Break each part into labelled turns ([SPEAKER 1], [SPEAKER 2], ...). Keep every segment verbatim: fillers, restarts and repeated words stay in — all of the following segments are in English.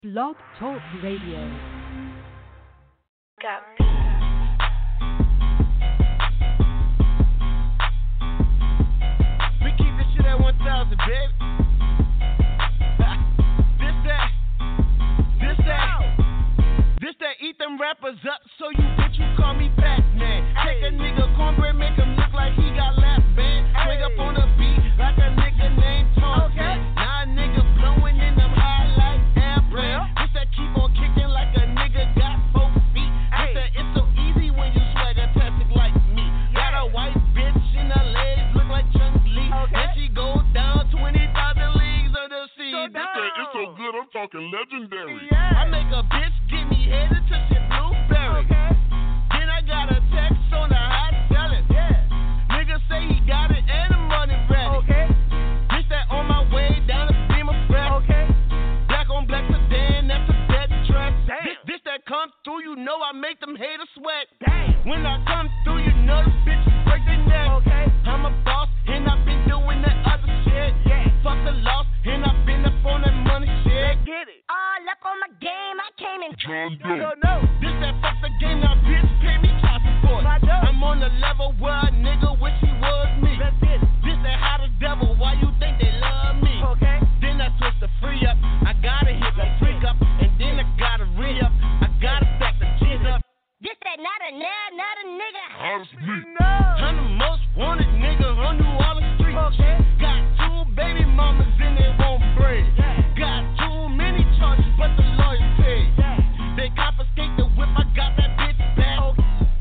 [SPEAKER 1] Blog Talk Radio.
[SPEAKER 2] Got
[SPEAKER 3] We keep this shit at one thousand, baby. This that, this that, this that eat them rappers up so you bitch you call me Pac-Man. Take a nigga cornbread, make him look like he got lap band. Swing up on the beat like a nigga named Tom. Now a nigga blowing in them high like airplane. This that keep on kicking like a nigga got four feet. This that it's so easy when you swagger-tastic like me. Got a white bitch in her legs look like Chung-Li. And she goes down twenty thousand leagues of the sea. This that it's so good, I'm talking legendary. I make a bitch give me head until she blueberry. Then I got a text on the hot selling. Nigga say he got it and the money ready. This that on my way down the beam of fresh. Black on black sedan, that's a dead track. This, this that come through, you know I make them haters sweat. When I come through, you know the bitches break their neck. I'm a boss and I've been doing that other shit. Fuck the loss and I've been up on that money shit. Get it.
[SPEAKER 2] all up on my game. I came in.
[SPEAKER 3] John Doe. This that fuck the game, now bitch pay me child support. I'm on the level where a nigga wish he was me. This that how the devil, why you think they love me? Then I switch to free up. I gotta hit the freak up, and then I gotta re up. I gotta stack the G's up.
[SPEAKER 2] This that not a nerd, not a nigga.
[SPEAKER 3] Honestly, I'm the most wanted nigga on New Orleans streets. Got two baby mamas and they won't break. Got too many charges, but the lawyers pay. They confiscate the whip, I got that bitch back.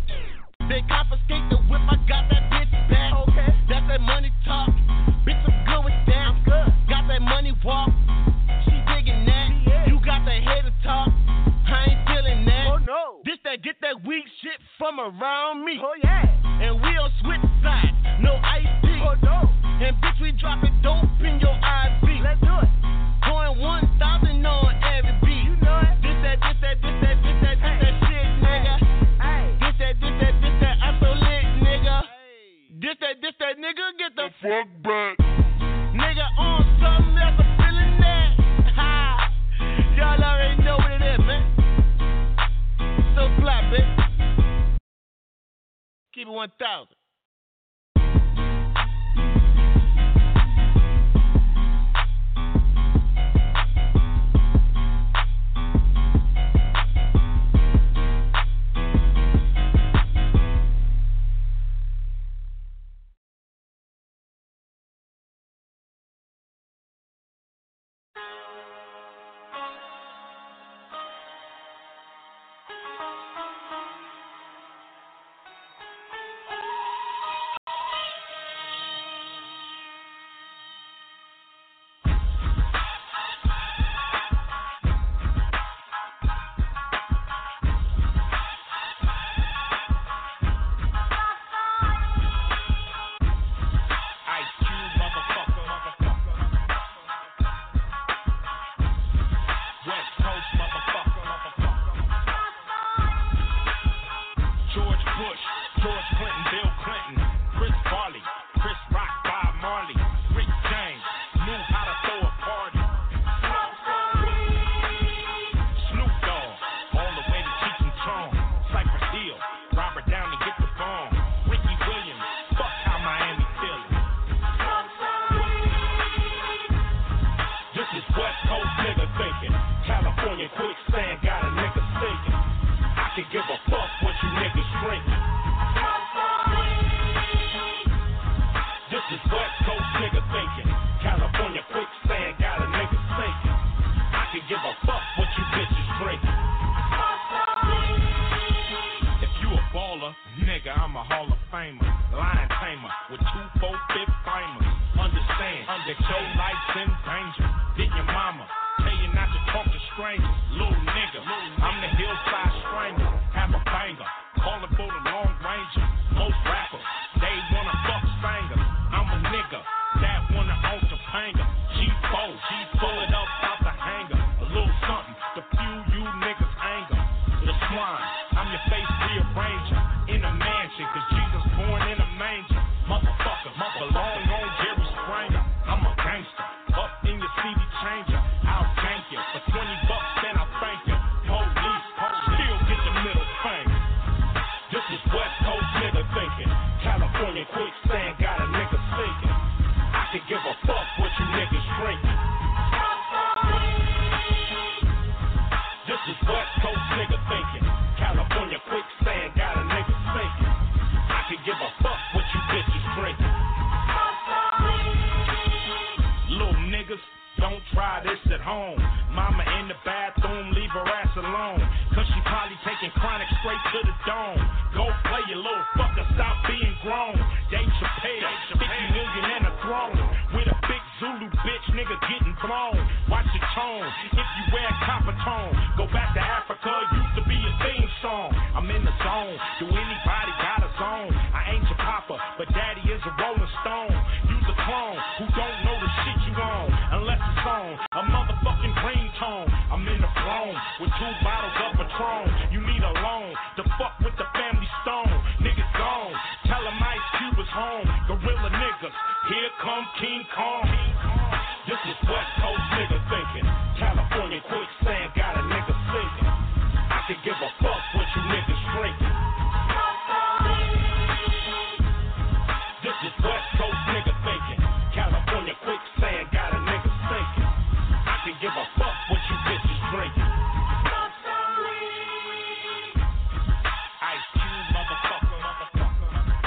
[SPEAKER 3] They confiscate the whip, I got that bitch back. That's that money talk, bitch I'm good with that. Got that money walk, she digging that. You got the hater talk, I ain't feeling that. This that get that weak shit from around me. And we on switch sides, no I P. And bitch we dropping dope in your I V. Let's do it. Going one thousand on every beat. You know it. This that, this that, this that, this that, this that shit, nigga. This that, this that, this that, I'm so lit, nigga. This that, this that, nigga, get the fuck back. Nigga on something else, I'm feeling that. Ha! Y'all already know what it is, man. So fly, bitch. Keep it one thousand. Belong on Jerry Springer. I'm a gangster. Up in your C D changer. I'll gank you for twenty bucks. Then
[SPEAKER 4] straight to the dome. Go play your little fucker, stop being grown. Dave Chappelle, fifty million and a throne. With a big Zulu bitch, nigga getting blown. Watch your tone, if you wear copper tone. Go back to Africa, used to be a theme song. I'm in the zone, do anybody got a zone? I ain't your papa, but daddy is a rolling stone. Use a clone, who don't know the shit you own. Unless it's on a motherfucking ringtone. I'm in the throne, with two bottles of Patron. You need a loan, to fuck with the family stone. Niggas gone, tell them Ice Cube is home. Gorilla niggas, here come King Kong. This is West Coast nigga thinking. California quicksand got a nigga sinking. I can give a fuck what you niggas drinking. This is West Coast nigga thinking. California quicksand got a nigga sinking. I can give a fuck what you bitches drinking. Ice Cube, motherfucker, motherfucker.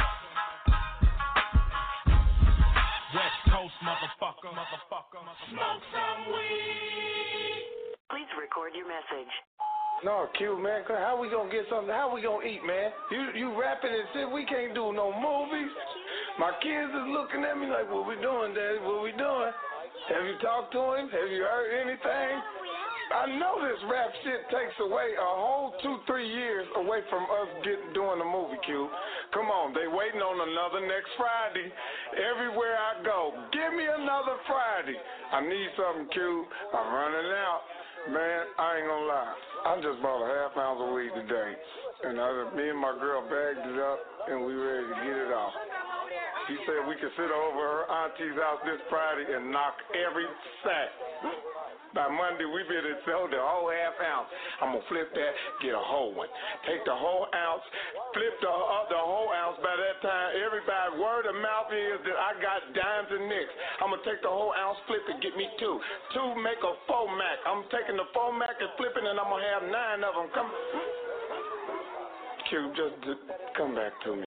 [SPEAKER 4] West Coast, motherfucker, motherfucker, motherfucker. Smoke some weed.
[SPEAKER 5] Please record your message.
[SPEAKER 6] No, Q, man, how we gonna get something? How we gonna eat, man? You you rapping and shit, we can't do no movies. My kids is looking at me like, what we doing, Daddy? What we doing? Have you talked to him? Have you heard anything? I know this rap shit takes away a whole two, three years away from us getting doing the movie, Q. Come on, they waiting on another next Friday. Everywhere I go, give me another Friday. I need something, Q. I'm running out. Man, I ain't gonna lie. I just bought a half ounce of weed today. And I, me and my girl bagged it up, and we ready to get it off. She said we could sit over her auntie's house this Friday and knock every sack. By Monday, we better sell the whole half ounce. I'm going to flip that, get a whole one. Take the whole ounce, flip the, uh, the whole ounce. By that time, everybody, word of mouth is that I got dimes and nicks. I'm going to take the whole ounce, flip it, get me two. Two make a four Mac. I'm taking the four Mac and flipping, and I'm going to have nine of them. Come, Q, just, just come back to me.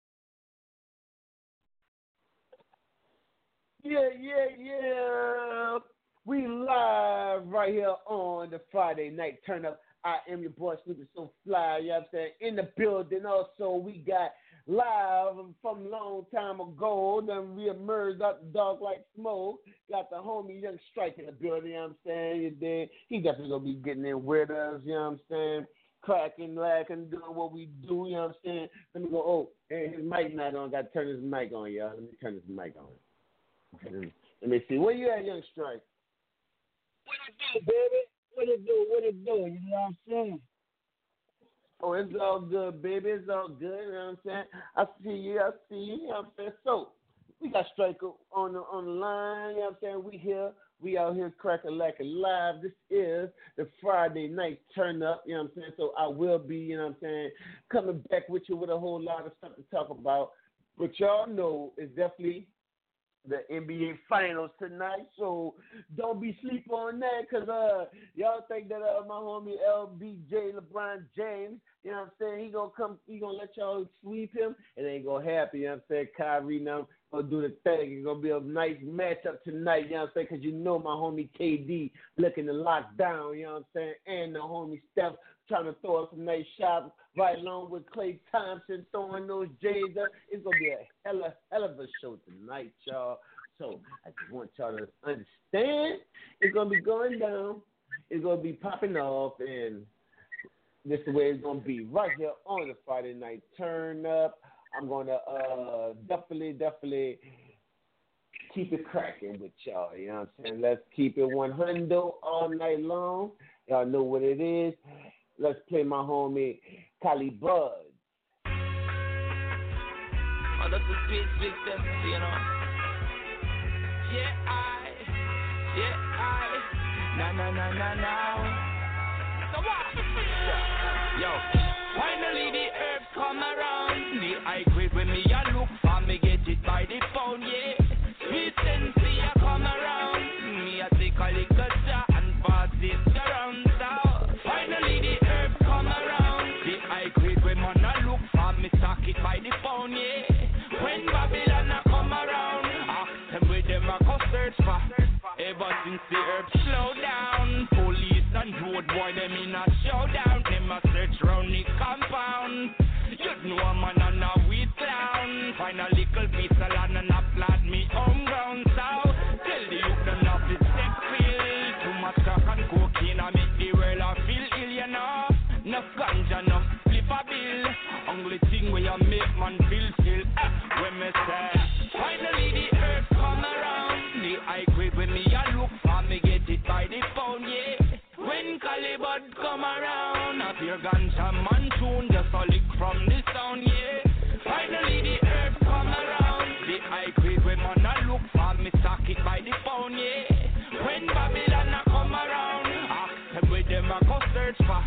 [SPEAKER 7] Yeah, yeah, yeah. We live right here on the Friday night turn up. I am your boy Snoopy So Fly, you know what I'm saying, in the building. Also, we got live from a long time ago, then we emerged out the dark like smoke. Got the homie Young Strike in the building, you know what I'm saying? And then he definitely going to be getting in with us, you know what I'm saying? Cracking, laughing, doing what we do, you know what I'm saying? Let me go, oh, and his mic not on. Got to turn his mic on, y'all. Let me turn his mic on. Let me see. Where you at, Young Strike?
[SPEAKER 8] What it do, baby? What it do? What it do? You know what I'm saying?
[SPEAKER 7] Oh, it's all good, baby. It's all good. You know what I'm saying? I see you. I see you. You know what I'm saying? So, we got Striker on the, on the line. You know what I'm saying? We here. We out here cracking like a live. This is the Friday night turn up. You know what I'm saying? So, I will be, you know what I'm saying, coming back with you with a whole lot of stuff to talk about. But y'all know it's definitely the N B A Finals tonight, so don't be sleep on that, because uh, y'all think that uh, my homie L B J, LeBron James, you know what I'm saying, he gonna come, he gonna let y'all sweep him. It ain't gonna happen, you know what I'm saying. Kyrie now gonna do the thing. It's gonna be a nice matchup tonight, you know what I'm saying, because you know my homie K D looking to lock down, you know what I'm saying, and the homie Steph trying to throw up some nice shots right along with Klay Thompson throwing those J's up. It's going to be a hella, hell of a show tonight, y'all. So I just want y'all to understand it's going to be going down. It's going to be popping off, and this is the way it's going to be right here on the Friday night turn up. I'm going to uh, definitely, definitely keep it cracking with y'all. You know what I'm saying? Let's keep it one hundred all night long. Y'all know what it is. Let's play my homie Cali Buzz.
[SPEAKER 9] Oh, that's a big, big step, you know. Yeah, I, yeah, I, na na na na na. So what? Yo, finally the herbs come around. The high grade when me a look for me get it by the phone, yeah. Sweet sensei a come around. Me a take a little shot and pass it around. So finally the herbs come around. The high grade when man a look for me stock it by the phone, yeah. When Babylon a come around, ask them where them a go search for. Ever since the herbs slow down, police and road boy them in a showdown. Them them a search round the compound. You know a man and a weed clown. Find a little piece of land and applaud me home ground. So tell the youth them not to step feel. Too much crack and cocaine and make the world a feel ill, you know. Enough ganja, enough flip a bill. Only thing where you make man feel still. Eh, when me say, finally the earth come around. The high grade when me a look for me get it by the pound, yeah. When Calibut come around, I hear ganja man tune just a lick from the sound, yeah. Finally the earth come around. The high grade when man a look for me stock it by the pound, yeah. When Babylon a come around, ask them where them a go search for.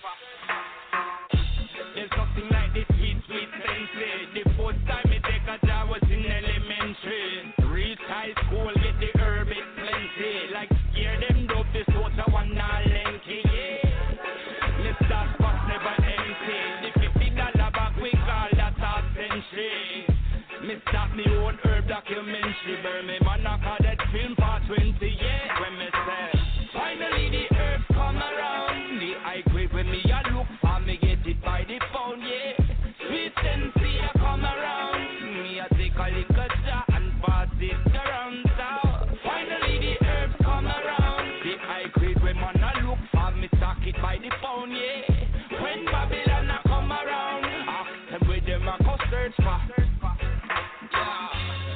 [SPEAKER 9] There's nothing like this sweet, sweet sensei. The first time me take a job was in elementary. Reach high school, get the herb, it plenty. Like scare them dope, this water one not lengthy, yeah. Let's start but never empty. The fifty dollar bag we call that half century. Me start me own herb documentary. Burn me man I call that film for twenty, yeah. When me say, finally the earth come around. The high grade when me a look for me get it by the pound, yeah. Sweet sensei a come around. Me a take a little shot and pass it around. So finally the earth come around. The high grade when man a look for me stock it by the pound, yeah. When Babylon a come around, ask them where them a go search for. Yeah.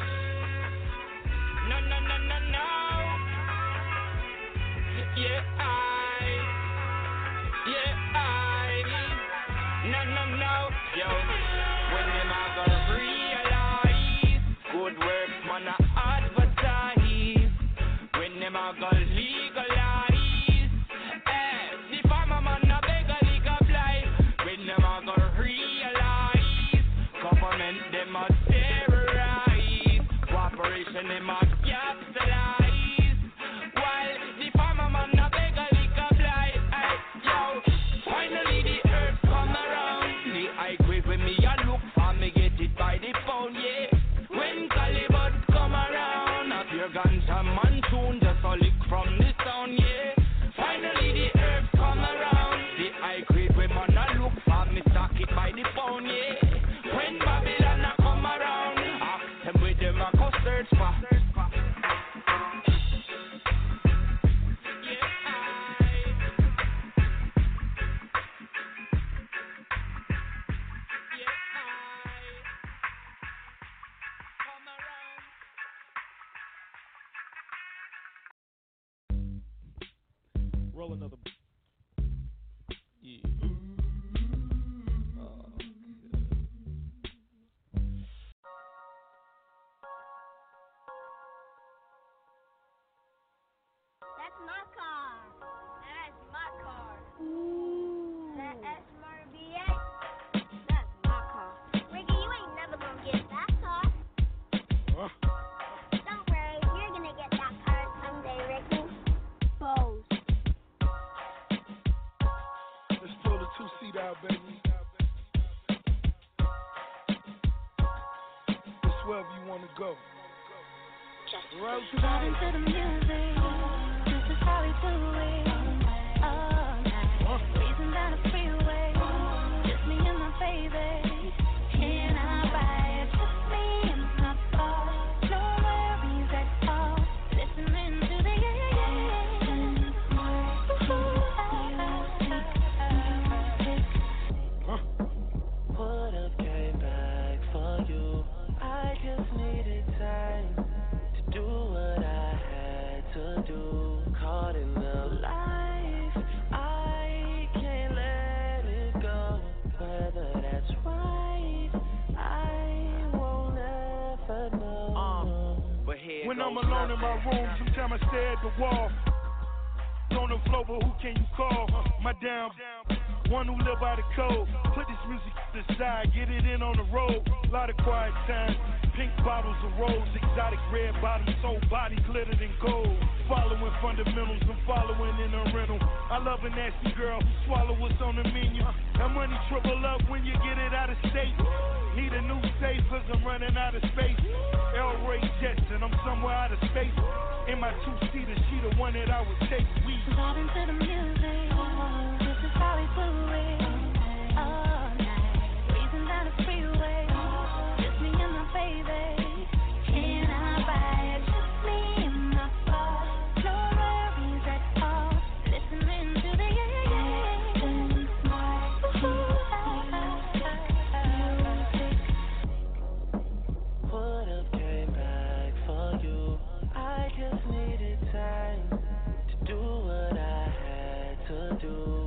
[SPEAKER 9] No, no, no, no, no. Yeah, I. Yeah, I. No, no, no. Yo, when them a go realize good work man a advertise. When them a go legalize, eh, the farmer man a beg a legalize. When them a go realize government them a terrorize, cooperation them a capitalize. While the farmer man a beg a legalize, eh, yo, finally the earth come around. The high grade when me a look for me get it by the pound, yeah. When Calibut come around, I hear ganja man tune just a lick from the sound, yeah. Finally the earth come around. The high grade when man a look for me stock it by the pound, yeah. When Babylon a come around, ask them where them a go search for.
[SPEAKER 10] Roll another. Yeah. Oh,
[SPEAKER 2] That's my car. That's my car. Ooh. That S M R B A. That's my car. Ricky, you ain't never gonna get that car.
[SPEAKER 10] Huh?
[SPEAKER 2] Don't worry, you're gonna get that car someday, Ricky. Bose.
[SPEAKER 6] Let's pull the two-seat out, baby. It's wherever you want to go. Road
[SPEAKER 11] Driving to the music, this is how we do it. All night, breezing down the freeway, just me and my baby. Can I ride? Just me and my car, no worries at all. Listening to the yeah yeah yeah.
[SPEAKER 12] Would have came back for you. I just needed time to do what I had to do. Caught in the life, I can't let it go. Whether that's right, I won't ever know.
[SPEAKER 9] Uh, but here
[SPEAKER 6] When
[SPEAKER 9] goes
[SPEAKER 6] I'm alone in my
[SPEAKER 9] nothing.
[SPEAKER 6] room, sometimes I stare at the wall. On the floor, but who can you call? My damn one who live by the code. Put this music to the side, get it in on the road. Lot of quiet time, pink bottles of rose, exotic red bottoms, whole body glittered in gold. Following fundamentals, I'm following in a rental. I love a nasty girl who swallow what's on the menu. That money triple up when you get it out of state. Need a new safe cause I'm running out of space. L. Ray Jetson, I'm somewhere out of space. In my two-seater, she the one that I would take. We
[SPEAKER 11] Driving to the music, this is how we do it.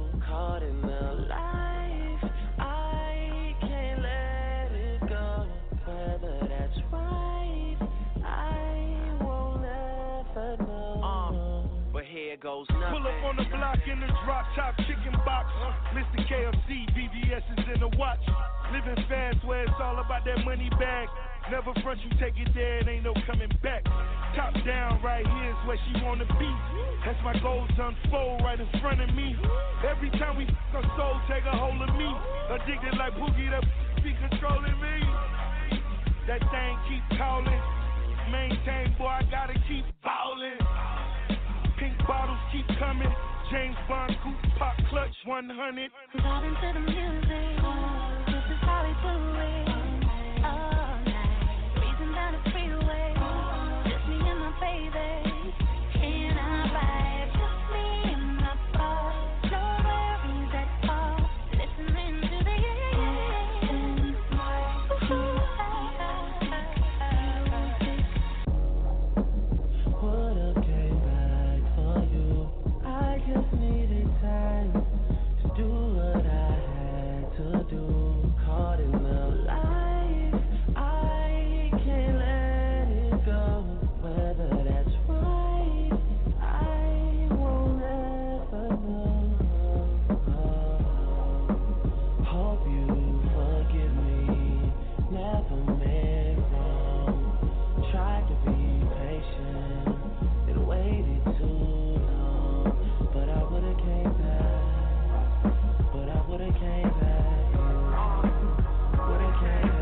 [SPEAKER 12] caught in the life. I can't let it go. Whether that's right, I won't ever know.
[SPEAKER 9] Uh, but here goes nothing.
[SPEAKER 4] Pull up on the block in the drop top chicken box. Mister K F C, V V S is in the watch. Living fast where it's all about that money bag. Never front, you take it there, it ain't no coming back. Top down, right here is where she wanna be. As my goals unfold right in front of me. Every time we f*** her soul, take a hold of me. Addicted like Boogie, that be controlling me. That thing keep calling. Maintain, boy, I gotta keep ballin'. Pink bottles keep coming. James Bond, coupe, pop, clutch, one hundred.
[SPEAKER 11] Vibing to the music, this is how we do it. All night, breezing down the freeway. Just me and my baby. Can I vibe? Just me and my boss. No worries at all. Listening to the
[SPEAKER 12] Would've came back for you. I just needed time to do what I had to do. Caught in the life, I can't let it go. Whether that's right, I won't ever know. Hope you forgive me. Never meant wrong. Tried to be patient and waited too long, but I would've came back. But I would've came back. Would've came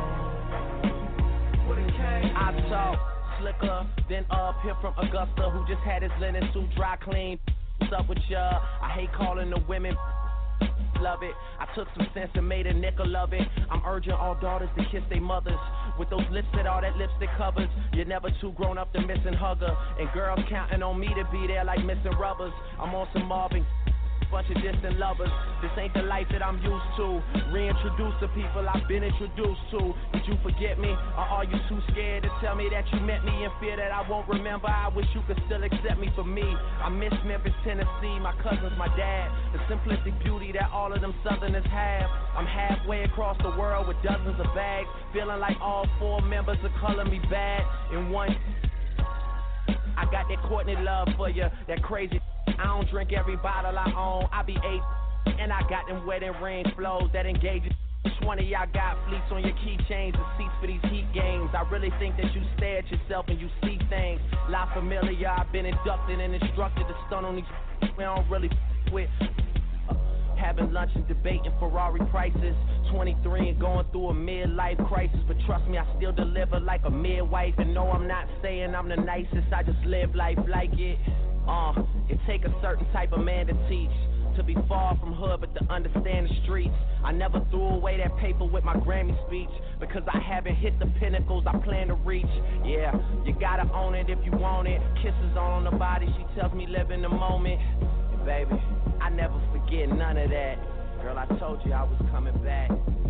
[SPEAKER 12] back. Would've came
[SPEAKER 9] I talk slicker than up here from Augusta, who just had his linen suit dry clean. What's up with ya? I hate calling the women. Love it. I took some sense and made a nickel of it. I'm urging all daughters to kiss their mothers with those lips that all that lipstick covers. You're never too grown up to miss and hugger. And girls counting on me to be there like missing rubbers. I'm on some Marvin. Bunch of distant lovers. This ain't the life that I'm used to. Reintroduce the people I've been introduced to. Did you forget me? Or are you too scared to tell me that you met me in fear that I won't remember? I wish you could still accept me for me. I miss Memphis, Tennessee, my cousins, my dad. The simplistic beauty that all of them Southerners have. I'm halfway across the world with dozens of bags. Feeling like all four members are calling me bad in one. I got that Courtney love for you, that crazy. I don't drink every bottle I own. I be eight, and I got them wedding ring flows that engages. twenty, I got fleets on your keychains and seats for these heat games. I really think that you stare at yourself and you see things. La Familia, I've been inducted and instructed to stun on these we don't really with. Having lunch and debating Ferrari prices. twenty-three and going through a midlife crisis. But trust me, I still deliver like a midwife. And no, I'm not saying I'm the nicest. I just live life like it. Uh, it take a certain type of man to teach. To be far from hood, but to understand the streets. I never threw away that paper with my Grammy speech. Because I haven't hit the pinnacles I plan to reach. Yeah, you gotta own it if you want it. Kisses on the body, she tells me live in the moment. And baby, I never forget none of that. Girl, I told you I was coming back.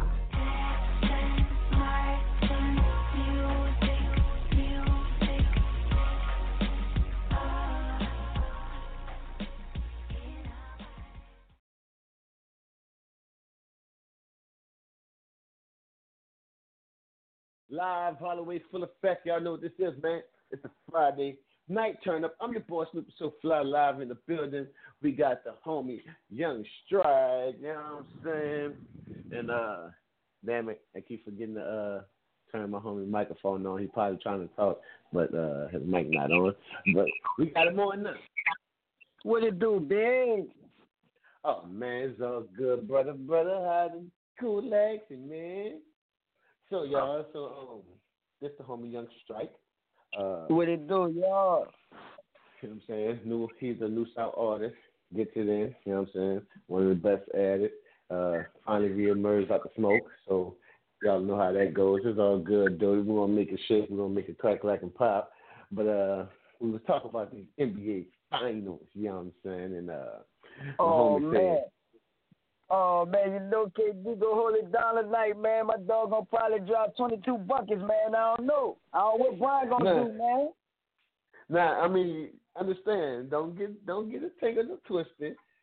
[SPEAKER 7] Live Holloway full effect. Y'all know what this is, man. It's a Friday night turn up. I'm your boy Snoop So Fly live in the building. We got the homie Young Stride, you know what I'm saying? And uh damn it, I keep forgetting to uh turn my homie microphone on. He probably trying to talk, but uh his mic not on. But we got him on now.
[SPEAKER 8] What it do, big?
[SPEAKER 7] Oh man, it's all good, brother, brother. How the cool legs, man. So y'all, so um, this the homie Young Strike. Uh,
[SPEAKER 8] what it do, y'all?
[SPEAKER 7] You know what I'm saying? New, he's a new South artist. Gets it in. You know what I'm saying? One of the best at it. Uh, finally reemerged out the smoke. So y'all know how that goes. It's all good, though. We're gonna make it shake. We're gonna make it crack, like and pop. But uh, we was talking about the N B A finals. You know what I'm saying? And uh, my
[SPEAKER 8] oh
[SPEAKER 7] homie
[SPEAKER 8] man.
[SPEAKER 7] said,
[SPEAKER 8] Oh, man, you know K D gonna hold it down tonight, man. My dog gonna probably drop twenty-two buckets, man. I don't know. I don't know what Brian gonna
[SPEAKER 7] nah.
[SPEAKER 8] do, man.
[SPEAKER 7] Nah, I mean, understand. Don't get don't get it tangled or twisted.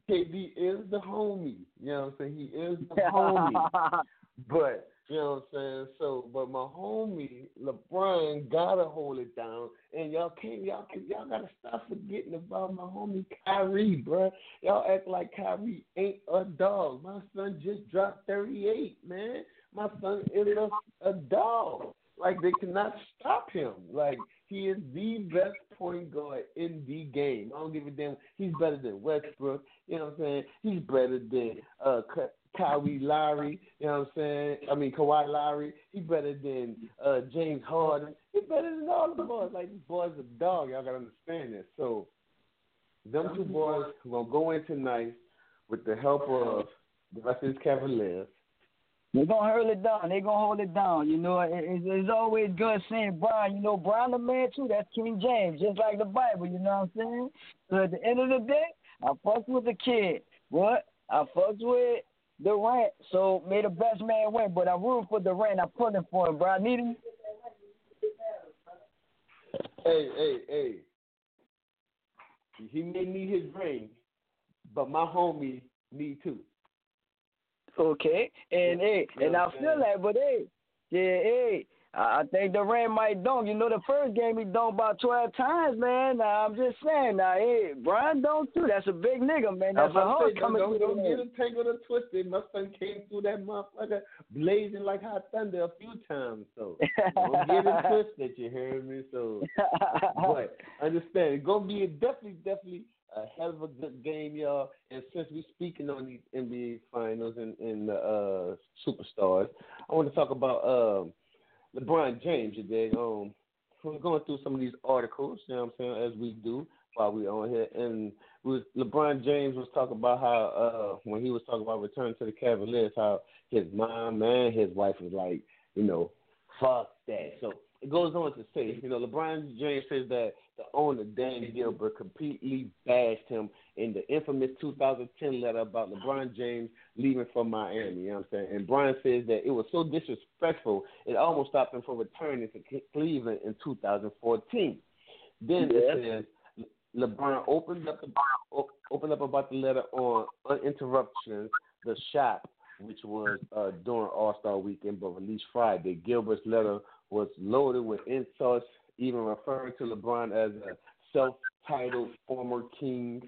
[SPEAKER 7] K D is the homie. You know what I'm saying? He is the homie. But, you know what I'm saying? So, but my homie, LeBron, gotta hold it down. And y'all can't, y'all can, y'all gotta stop forgetting about my homie Kyrie, bruh. Y'all act like Kyrie ain't a dog. My son just dropped thirty-eight, man. My son is a, a dog. Like, they cannot stop him. Like, he is the best point guard in the game. I don't give a damn. He's better than Westbrook. You know what I'm saying? He's better than uh, Kawhi Lowry. You know what I'm saying? I mean, Kawhi Lowry. He's better than uh, James Harden. He's better than all the boys. Like, these boys are dog. Y'all got to understand this. So, them two boys are going to go in tonight with the help of the rest of his Cavaliers.
[SPEAKER 8] They're going to hold it down. They're going to hold it down. You know, it, it's, it's always good seeing Brian. You know, Brian the man, too. That's King James, just like the Bible. You know what I'm saying? So at the end of the day, I fucked with the kid. What? I fucked with Durant. So may the best man win. But I'm rooting for Durant. I'm pulling for him, bro. I need him.
[SPEAKER 7] Hey, hey, hey. He may need his ring, but my homie need too.
[SPEAKER 8] Okay, and yeah, hey, and I feel that, but hey, yeah, hey, I think Durant might dunk. You know, the first game he dunked about twelve times, man. Now, I'm just saying, now, hey, Brian don't too. That's a big nigga, man. That's a hard coming
[SPEAKER 7] Don't,
[SPEAKER 8] through
[SPEAKER 7] don't get him tangled or twisted. My son came through that motherfucker blazing like hot thunder a few times, so don't get him twisted. You hear me? So, but understand, it's gonna be a definitely, definitely. A hell of a good game, y'all. And since we're speaking on these N B A finals and, and the uh, superstars, I want to talk about uh, LeBron James today. Um, we're going through some of these articles, you know what I'm saying, as we do while we're on here. And was, LeBron James was talking about how, uh, when he was talking about returning to the Cavaliers, how his mom and his wife was like, you know, fuck that. So it goes on to say, you know, LeBron James says that the owner, Dan Gilbert, completely bashed him in the infamous two thousand ten letter about LeBron James leaving from Miami. You know what I'm saying? And Brian says that it was so disrespectful, it almost stopped him from returning to Cleveland in two thousand fourteen. Then yeah. it says LeBron opened up, opened up about the letter on Uninterruptions, The Shop, which was uh, during All-Star Weekend, but released Friday. Gilbert's letter was loaded with insults, even referring to LeBron as a self-titled former king.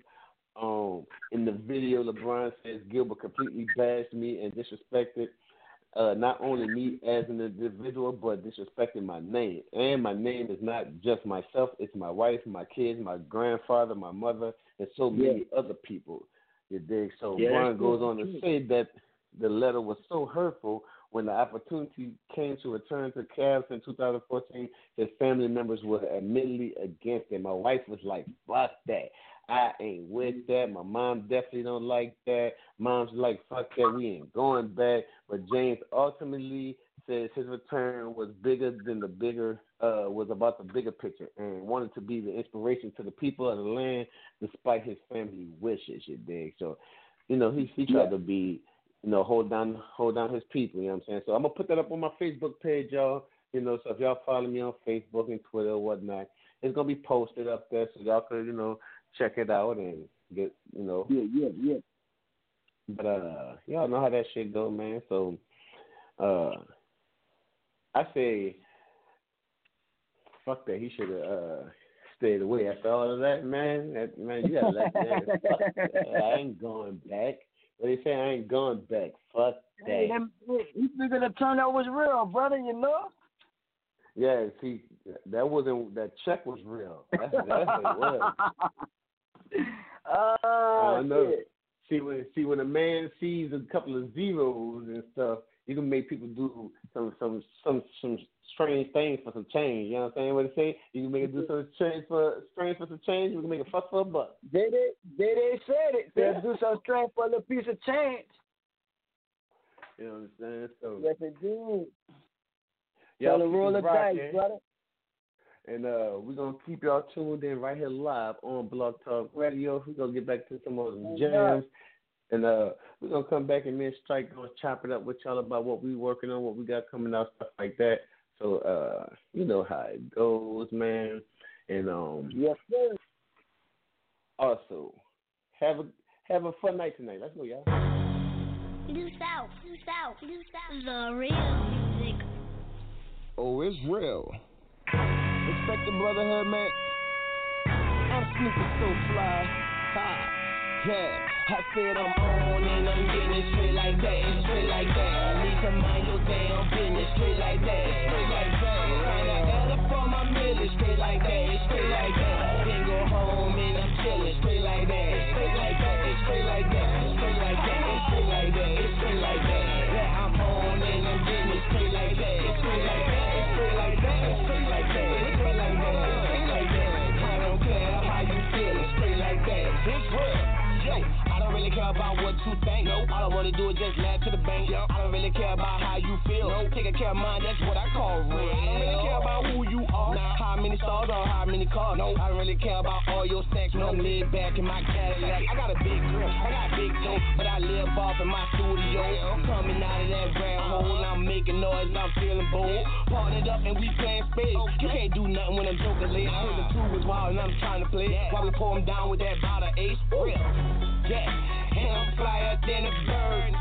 [SPEAKER 7] Um, in the video, LeBron says Gilbert completely bashed me and disrespected uh, not only me as an individual, but disrespecting my name. And my name is not just myself. It's my wife, my kids, my grandfather, my mother, and so many yeah. other people. You dig? So yeah, Brian goes on to say that the letter was so hurtful. When the opportunity came to return to Cavs in two thousand fourteen, his family members were admittedly against it. My wife was like, fuck that. I ain't with that. My mom definitely don't like that. Mom's like, fuck that. We ain't going back. But James ultimately says his return was bigger than the bigger, uh, was about the bigger picture and wanted to be the inspiration to the people of the land despite his family wishes, you dig? So, you know, he, he tried yeah. to be, you know, hold down hold down his people, you know what I'm saying? So I'm going to put that up on my Facebook page, y'all. You know, so if y'all follow me on Facebook and Twitter or whatnot, it's going to be posted up there so y'all could, you know, check it out and get, you know.
[SPEAKER 8] Yeah, yeah, yeah.
[SPEAKER 7] But, uh, y'all know how that shit go, man. So, uh, I say, fuck that. He should have uh, stayed away after all of that, man. That, man, you got to let that. Fuck that. I ain't going back. What they say, I ain't going back. Fuck that.
[SPEAKER 8] Hey, you figured the turnout was real, brother, you know?
[SPEAKER 7] Yeah, see, that wasn't, that check was real. That's, that's what it was.
[SPEAKER 8] Oh,
[SPEAKER 7] I know. Shit. See, when, see, when a man sees a couple of zeros and stuff, you can make people do some some some some strange things for some change. You know what I'm saying? What they say? You can make it do some change for strange for some change. We can make a fuck for a buck.
[SPEAKER 8] They they they, they said it. They'll yeah. do some strange for a little piece of change.
[SPEAKER 7] You know what I'm saying? So
[SPEAKER 8] yes, it do.
[SPEAKER 7] Y'all
[SPEAKER 8] so roll the dice, brother.
[SPEAKER 7] And uh, we're gonna keep y'all tuned in right here live on Blog Talk Radio. We're gonna get back to some of the jams. And uh, we're going to come back and me and Strike going to chop it up with y'all about what we working on, what we got coming out, stuff like that. So, uh, you know how it goes, man. And um,
[SPEAKER 8] yes, sir.
[SPEAKER 7] Also, have a Have a fun night tonight. Let's go, y'all.
[SPEAKER 2] Blue South, Blue South, Blue South. The real music.
[SPEAKER 3] Oh, it's real. Respect the brotherhood, man. I'm Snoopy so fly. Ha. Yeah. I said I'm on and I'm getting it straight like that, straight like that. I need to mind your damn business, straight like that, straight like that. Tryna add up for my million, straight like that, straight like that. Then go home and I'm chillin', straight like that, straight like that, straight like that, straight like that, straight like that, straight like that. Yeah, I'm on and I'm getting it straight like that, straight like that, straight like that, straight like that, straight like that, straight like that. I don't care how you feelin', straight like that. It's real. Yo, I don't really care about what you think. No, all I wanna do is just laugh to the bank. Yo, I don't really care about how you feel. No, taking care of mine, that's what I call real. I don't really care about who you are. Nah, how many stars or how many cars. No, I don't really care about all your stacks. No, live back in my Cadillac. I got a big grip, I got a big dough, but I live off in my studio. Coming out of that rat hole, and I'm making noise, and I'm feeling bold. Partnered up and we playing spades. You can't do nothing when I'm joking late. I heard the two was wild and I'm trying to play. While we pour them down with that bottle ace. Real. Yeah, and I'm flyer than a bird.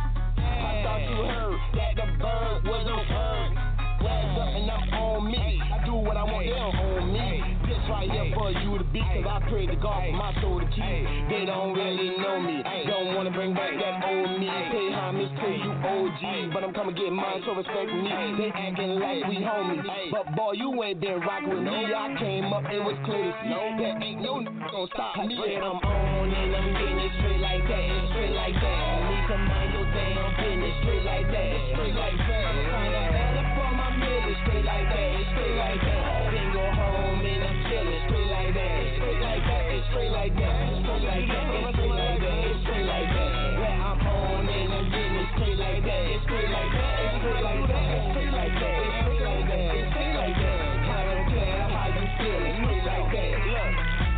[SPEAKER 3] I thought you heard that the bird was a bird. Flags up and I'm on me. I do what I want, they don't own me. This right here for you to be, cause I prayed to God for my soul to keep. They don't really know me, don't wanna bring back that old me. Pay homage to you O G, but I'm coming get mine, so respect me. They acting like we homies, but boy, you ain't been rockin' with me. I came up, it was clear to see. There ain't no n*** gon' stop me. And I'm on and I'm getting it straight like that, straight like that. I need to mind your damn business, straight like that, straight like that. I'm tryna add up for my million, straight like that, straight like that. Then go home and I'm chillin', straight like that, straight like that, straight like that, straight like that, straight like that, straight like that. Yeah, I'm on and I'm getting it straight like that, straight like that, straight like that, straight like that, straight like that, straight like that. I don't care how you feelin', straight like that. Look,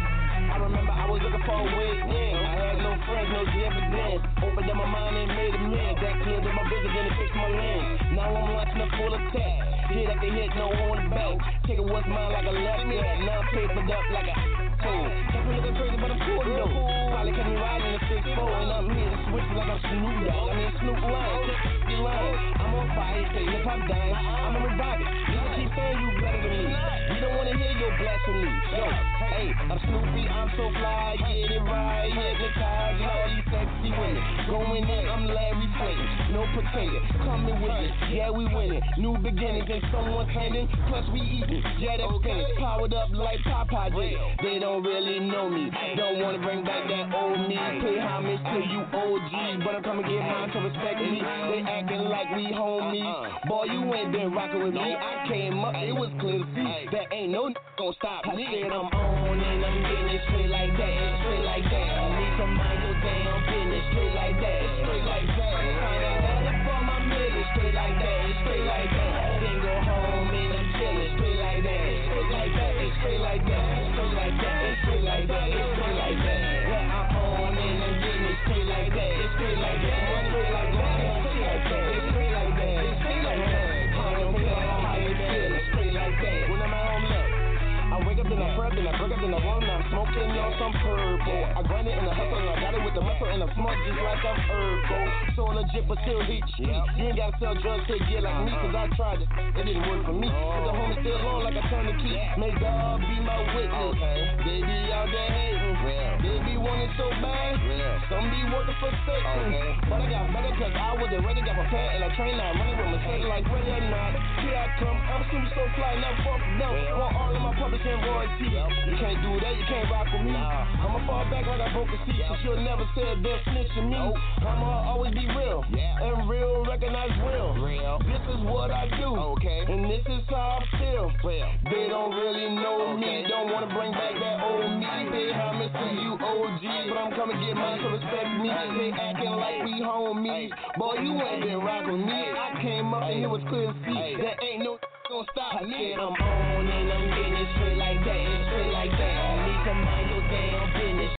[SPEAKER 3] I remember I was looking for a way in. I had no friends, no dividends. Opened up my mind and made amends. That cleared up my business and it fixed my lens. Now I'm launching a full attack. Hit after hit, no on the back. Taking what's mine like a left hand. Now I'm papered up like a fool. Can't be looking crazy, but I'm cool though. Probably catch me riding in a six four and I'm here to switch like I'm Snoop Dogg. I mean Snoop Lion, be lying. I'm on fire, say hip hop dying. I'm a revive it. You keep saying you better than me. We don't wanna hear your blasphemy. Yo, hey, I'm Snoopy, I'm so fly. Get it right, hypnotize and all these sexy women. Going in, I'm Larry Clayton. No pretending, coming with it. Yeah, we winning. New beginnings and someone's handing. Plus we eating. Yeah, that's finished. Powered up like Popeye did. They don't really know me. Don't wanna bring back that old me. Pay homage to you O Gs, but I'm coming get mine, so respect me. They acting like we homies. Boy, you ain't been rocking with me. I came up, it was clear to see. That ain't no n*** gon' stop me. I said I'm on and I'm getting it straight like that, straight like that. I need to mind your damn business, straight like that, straight like that. Tryna add up for my million, straight like that, straight like that. Then go home and I'm chillin', straight like that, straight like that, straight like that, straight like that, straight like that, straight like that. Yeah, I'm on and I'm getting it straight like that, straight like that, straight like that, straight like that, straight like that, straight like that. I don't care how you feelin', straight like that. When I'm at home, look, I wake up and I prep and I break up and I roll and I'm smoking on some purple. I grind it and I hustle and I got it with the muscle and I'm smart just like I'm herbal. So legit but still heat street. You ain't gotta sell drugs to get like me, cause I tried it. It didn't work for me. Cause the homie still on like I turned the key. May God be my witness. Baby out there hating. Baby want it so bad. Some be working for Satan. But I got better cause I wasn't ready. Got prepared and I trained. I'm running with mistakes like ready or not. Here I come. I'm super so fly. Now fuck them. Want all of my public and royalty. You can't do that. You can't rock with me. I'ma fall back like I broke a seat. Cause you'll never say a damn snitch to me. I'ma always be real. And real recognize real. This is what I do. And this is how I feel. They don't really know me. Don't wanna bring back that old me. They homage to you O Gs, but I'm coming get mine, so respect me. They acting like we homies. Boy, you ain't been rockin' with me. I came up and it was clear to see. There ain't no gon' stop me. I said I'm on and I'm getting it straight like that, straight like that. I need to mind your damn business.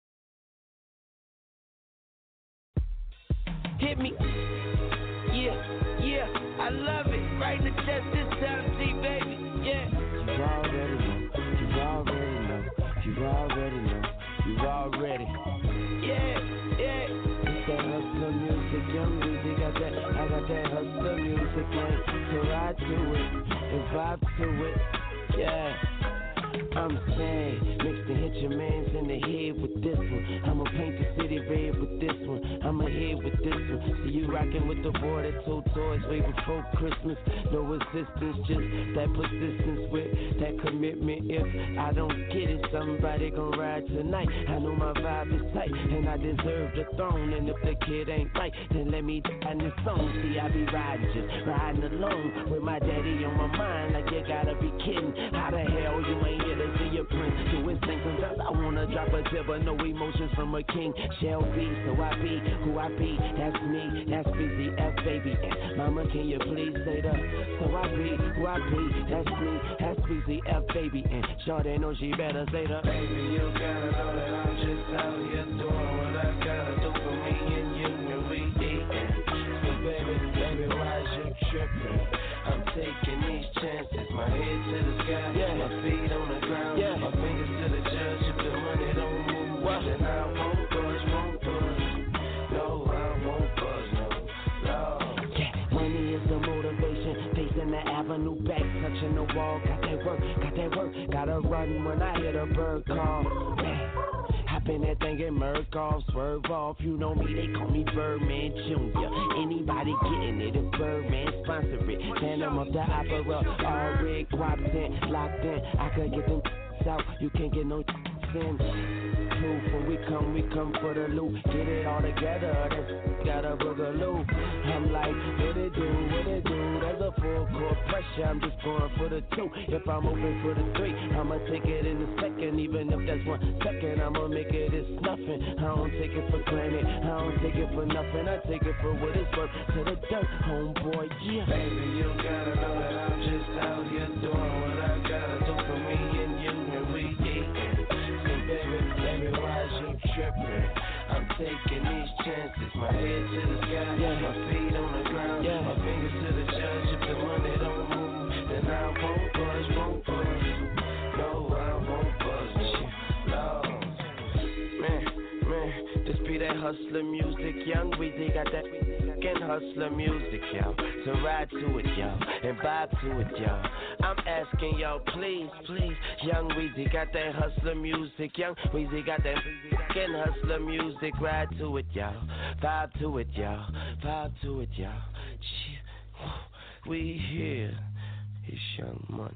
[SPEAKER 9] Hit me. Yeah, yeah, I love it. Right in the chest this time, T, baby. Yeah.
[SPEAKER 13] You already know. You already know. You already know. You already.
[SPEAKER 9] Yeah, yeah.
[SPEAKER 13] music, young music, got that, I got that hustler music, man. So ride to it and vibe to it, yeah. I'm saying, mix the hit your mans in the head with this one. I'ma paint the city red with this one. I'ma hit with this one. See you rockin' with the boy that told toys way before Christmas. No resistance, just that persistence with that commitment. If I don't get it, somebody gon' ride tonight. I know my vibe is tight, and I deserve the throne. And if the kid ain't right, then let me die in the song. See, I be riding, just riding alone with my daddy on my mind. Like you gotta be kidding. How the hell you ain't here to see your prince? Do his thing. Sometimes I wanna drop a tip, but no emotions from a king. Shall be, so I be who I be. That's me, that's B Z F, baby. And mama, can you please say that? So I be who I be. That's me, that's B Z F, baby. And Shorty know she better say that. Baby, you gotta know that I'm just out here doing what I gotta do for me and you, and we eatin'. So baby, baby, why is you trippin'? I'm taking these chances, my head to the sky, yeah. My feet on the ground, yeah. My fingers to the judge. If the money don't move, what? Then I won't budge, won't budge. No, I won't budge, no, no. Yeah, money is the motivation, facing the avenue, back touching the wall. Got that work, got that work, gotta run when I hear the bird call. Yeah. Hop in that thing and murk off, swerve off. You know me, they call me Birdman Junior Anybody getting it, if Birdman sponsor it. Phantom of the Opera, all red, guaps in, locked in. I could get them out, you can't get no in. Proof when we come, we come for the loot. Get it all together, that's got a boogaloo. I'm like, what it do, what it do? There's a full court pressure, I'm just going for the two. If I'm open for the three, I'ma take it in a second. Even if that's one second, I'ma make it as nothing. I don't take it for granted, I don't take it for nothing. I take it for what it's worth to the dirt, homeboy, yeah. Baby, you gotta know that I'm just out here doing what I gotta do for me and you, and we eatin'. So baby, baby, why is you trippin'? I'm taking these chances, my head to the sky, yeah. My feet on the ground, yeah. My fingers to the judge. If the money don't move, then I won't budge, won't budge. No, I won't budge, no. Man, man, this be that hustler music, young Weezy got that fucking hustler music, y'all. So ride to it, y'all, and vibe to it, y'all. I'm asking y'all, please, please, young Weezy got that hustler music, young Weezy got that fucking hustler music. Ride to it, y'all, vibe to it, y'all, vibe to it, y'all. We here, it's Young Money.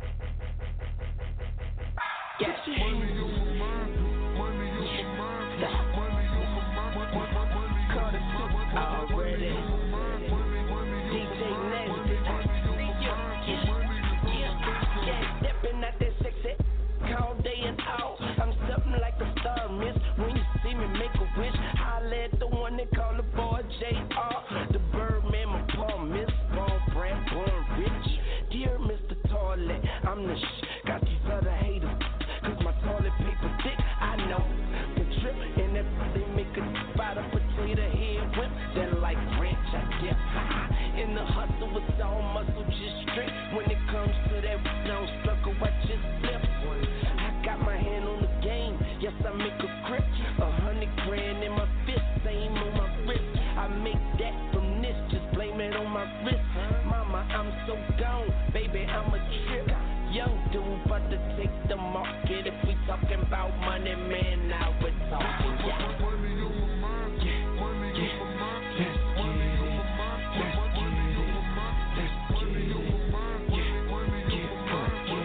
[SPEAKER 13] Yeah. Money on my mind, money on my mind, money on my mind, money on my mind. Already. D J Nasty, I see you. Yeah, yeah, yeah. Stepping out that sexy, all day and out. I'm something like a star, miss. When you see me make a wish, holla at the one they call the boy J R. The Birdman, my paw, miss. Born brand, born rich. Dear Mister Toilet, I'm the sh. Got these other haters, cause my toilet paper thick. I know the trip, and if they make a spot a potato head whip, then like ranch, I get high. In the hustle, it's all muscle, just straight. When it comes to that down struggle, I just flip. I got my hand on the game, yes, I make a grip. A hundred grand in my fist, same on my wrist. I make that from this, just blame it on my wrist. Mama, I'm so gone, baby, I'm a trip. Young dude, about to take the market. If we talking about money, man, now we're talking, yeah. Money on my mind, money on my mind, money on my mind, money on my mind, money on my mind, money on my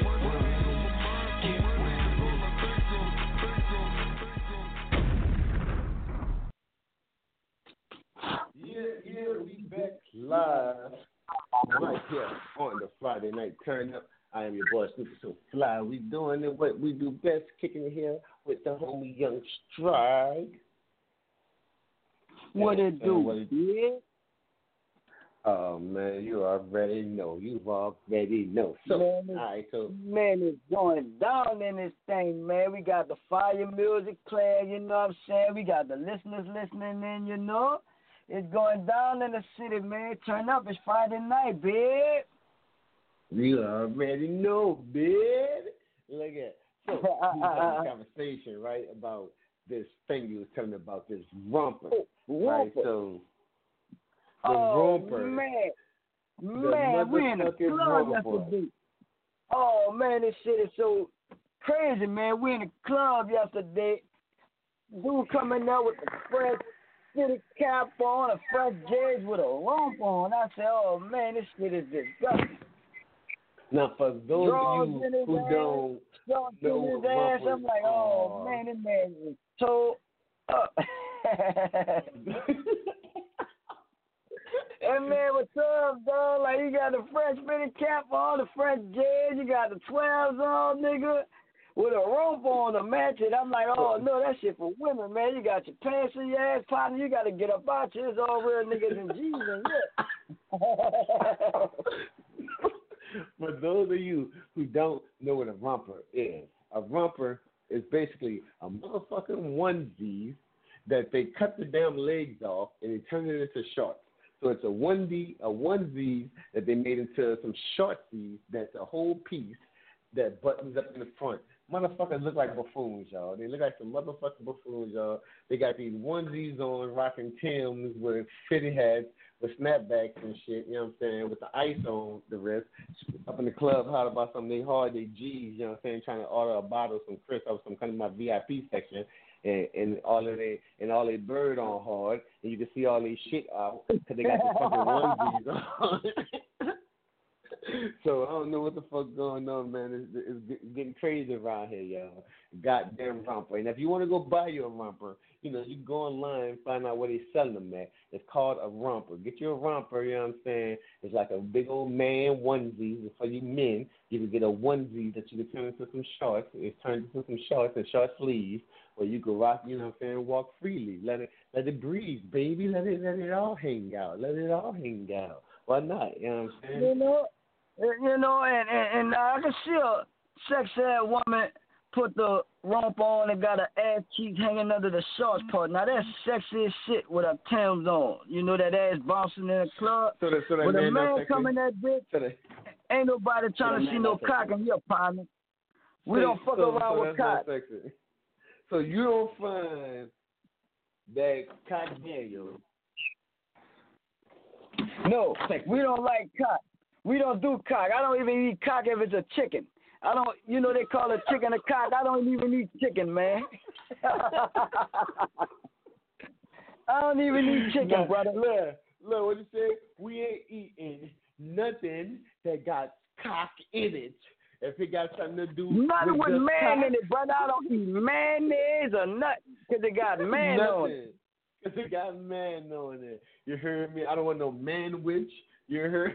[SPEAKER 7] mind. Yeah, yeah, we back live right here on the Friday Night Turn Up. I am your boy, Super So Fly. We doing it what we do best, kicking it here with the homie Young Strike.
[SPEAKER 8] What it do?
[SPEAKER 7] What it do? Oh, man, you already know. You already know. So,
[SPEAKER 8] man,
[SPEAKER 7] all right, so.
[SPEAKER 8] Man, it's going down in this thing, man. We got the fire music playing, you know what I'm saying? We got the listeners listening in, you know? It's going down in the city, man. Turn up. It's Friday night, babe.
[SPEAKER 7] You already know, babe. Look at so we had a conversation, right, about this thing you was telling me about, this romper.
[SPEAKER 8] Oh,
[SPEAKER 7] right?
[SPEAKER 8] romper.
[SPEAKER 7] So the
[SPEAKER 8] oh,
[SPEAKER 7] romper.
[SPEAKER 8] man.
[SPEAKER 7] The
[SPEAKER 8] Man, we in the
[SPEAKER 7] motherfucking
[SPEAKER 8] club
[SPEAKER 7] romper.
[SPEAKER 8] yesterday. Oh, man, this shit is so crazy, man. We in the club yesterday. Dude coming out with the fresh city cap on, a fresh jersey with a romper on. I said, oh, man, this shit is disgusting.
[SPEAKER 7] Now, for those
[SPEAKER 8] Draws
[SPEAKER 7] of
[SPEAKER 8] in
[SPEAKER 7] you
[SPEAKER 8] his
[SPEAKER 7] who
[SPEAKER 8] ass,
[SPEAKER 7] don't
[SPEAKER 8] Draws
[SPEAKER 7] know
[SPEAKER 8] in his
[SPEAKER 7] what
[SPEAKER 8] ass.
[SPEAKER 7] rompers
[SPEAKER 8] I'm like, oh,
[SPEAKER 7] are.
[SPEAKER 8] man, this man is so up. That man was tough, dog. Like, he got the fresh fitted cap on, the fresh jersey, you got the twelves on, nigga, with a rope on to match it. I'm like, oh, no, that shit for women, man. You got your pants in your ass, partner. You got to get up out here. It's all real niggas and G's and yeah.
[SPEAKER 7] For those of you who don't know what a romper is, a romper is basically a motherfucking onesie that they cut the damn legs off and they turn it into shorts. So it's a onesie, a onesie that they made into some shortsies that's a whole piece that buttons up in the front. Motherfuckers look like buffoons, y'all. They look like some motherfucking buffoons, y'all. They got these onesies on, rocking Timbs with fitted hats, with snapbacks and shit, you know what I'm saying, with the ice on the wrist. Up in the club, hot about something, they hard, they G's, you know what I'm saying, trying to order a bottle of some Chris or some kind of my V I P section. And, and all of they and all they bird on hard, and you can see all these shit out because they got the fucking onesies on. So I don't know what the fuck going on, man. It's, it's getting crazy around here, y'all. Goddamn romper. And if you want to go buy you a romper, you know, you go online and find out where they selling them at. It's called a romper. Get you a romper, you know what I'm saying? It's like a big old man onesie for you men. You can get a onesie that you can turn into some shorts. It's turned into some shorts and short sleeves where you can rock, you know what I'm saying, walk freely. Let it let it breathe, baby. Let it let it all hang out. Let it all hang out. Why not? You know what I'm saying?
[SPEAKER 8] You know, you know, and, and, and I can see a sexy woman put the romper on and got her ass cheeks hanging under the shorts part. Now that's sexy as shit with her Timbs on. You know, that ass bouncing in the club.
[SPEAKER 7] So that, so that
[SPEAKER 8] when
[SPEAKER 7] man
[SPEAKER 8] a man
[SPEAKER 7] not
[SPEAKER 8] come in that bitch,
[SPEAKER 7] so that,
[SPEAKER 8] ain't nobody trying
[SPEAKER 7] so
[SPEAKER 8] to see no cock in your partner. We
[SPEAKER 7] so,
[SPEAKER 8] don't fuck
[SPEAKER 7] so,
[SPEAKER 8] around
[SPEAKER 7] so
[SPEAKER 8] with cock.
[SPEAKER 7] Sexy. So you don't find that cock Daniel.
[SPEAKER 8] No, we don't like cock. We don't do cock. I don't even eat cock if it's a chicken. I don't, you know, they call a chicken a cock. I don't even eat chicken, man. I don't even eat chicken,
[SPEAKER 7] nah,
[SPEAKER 8] brother.
[SPEAKER 7] Look, look, what you say? We ain't eating nothing that got cock in it. If it got something to do
[SPEAKER 8] nothing
[SPEAKER 7] with,
[SPEAKER 8] with man
[SPEAKER 7] cock,
[SPEAKER 8] in it, brother. I don't eat mayonnaise or nothing because it got man
[SPEAKER 7] nothing.
[SPEAKER 8] on it.
[SPEAKER 7] Because it got man on it. You heard me? I don't want no man witch. You heard?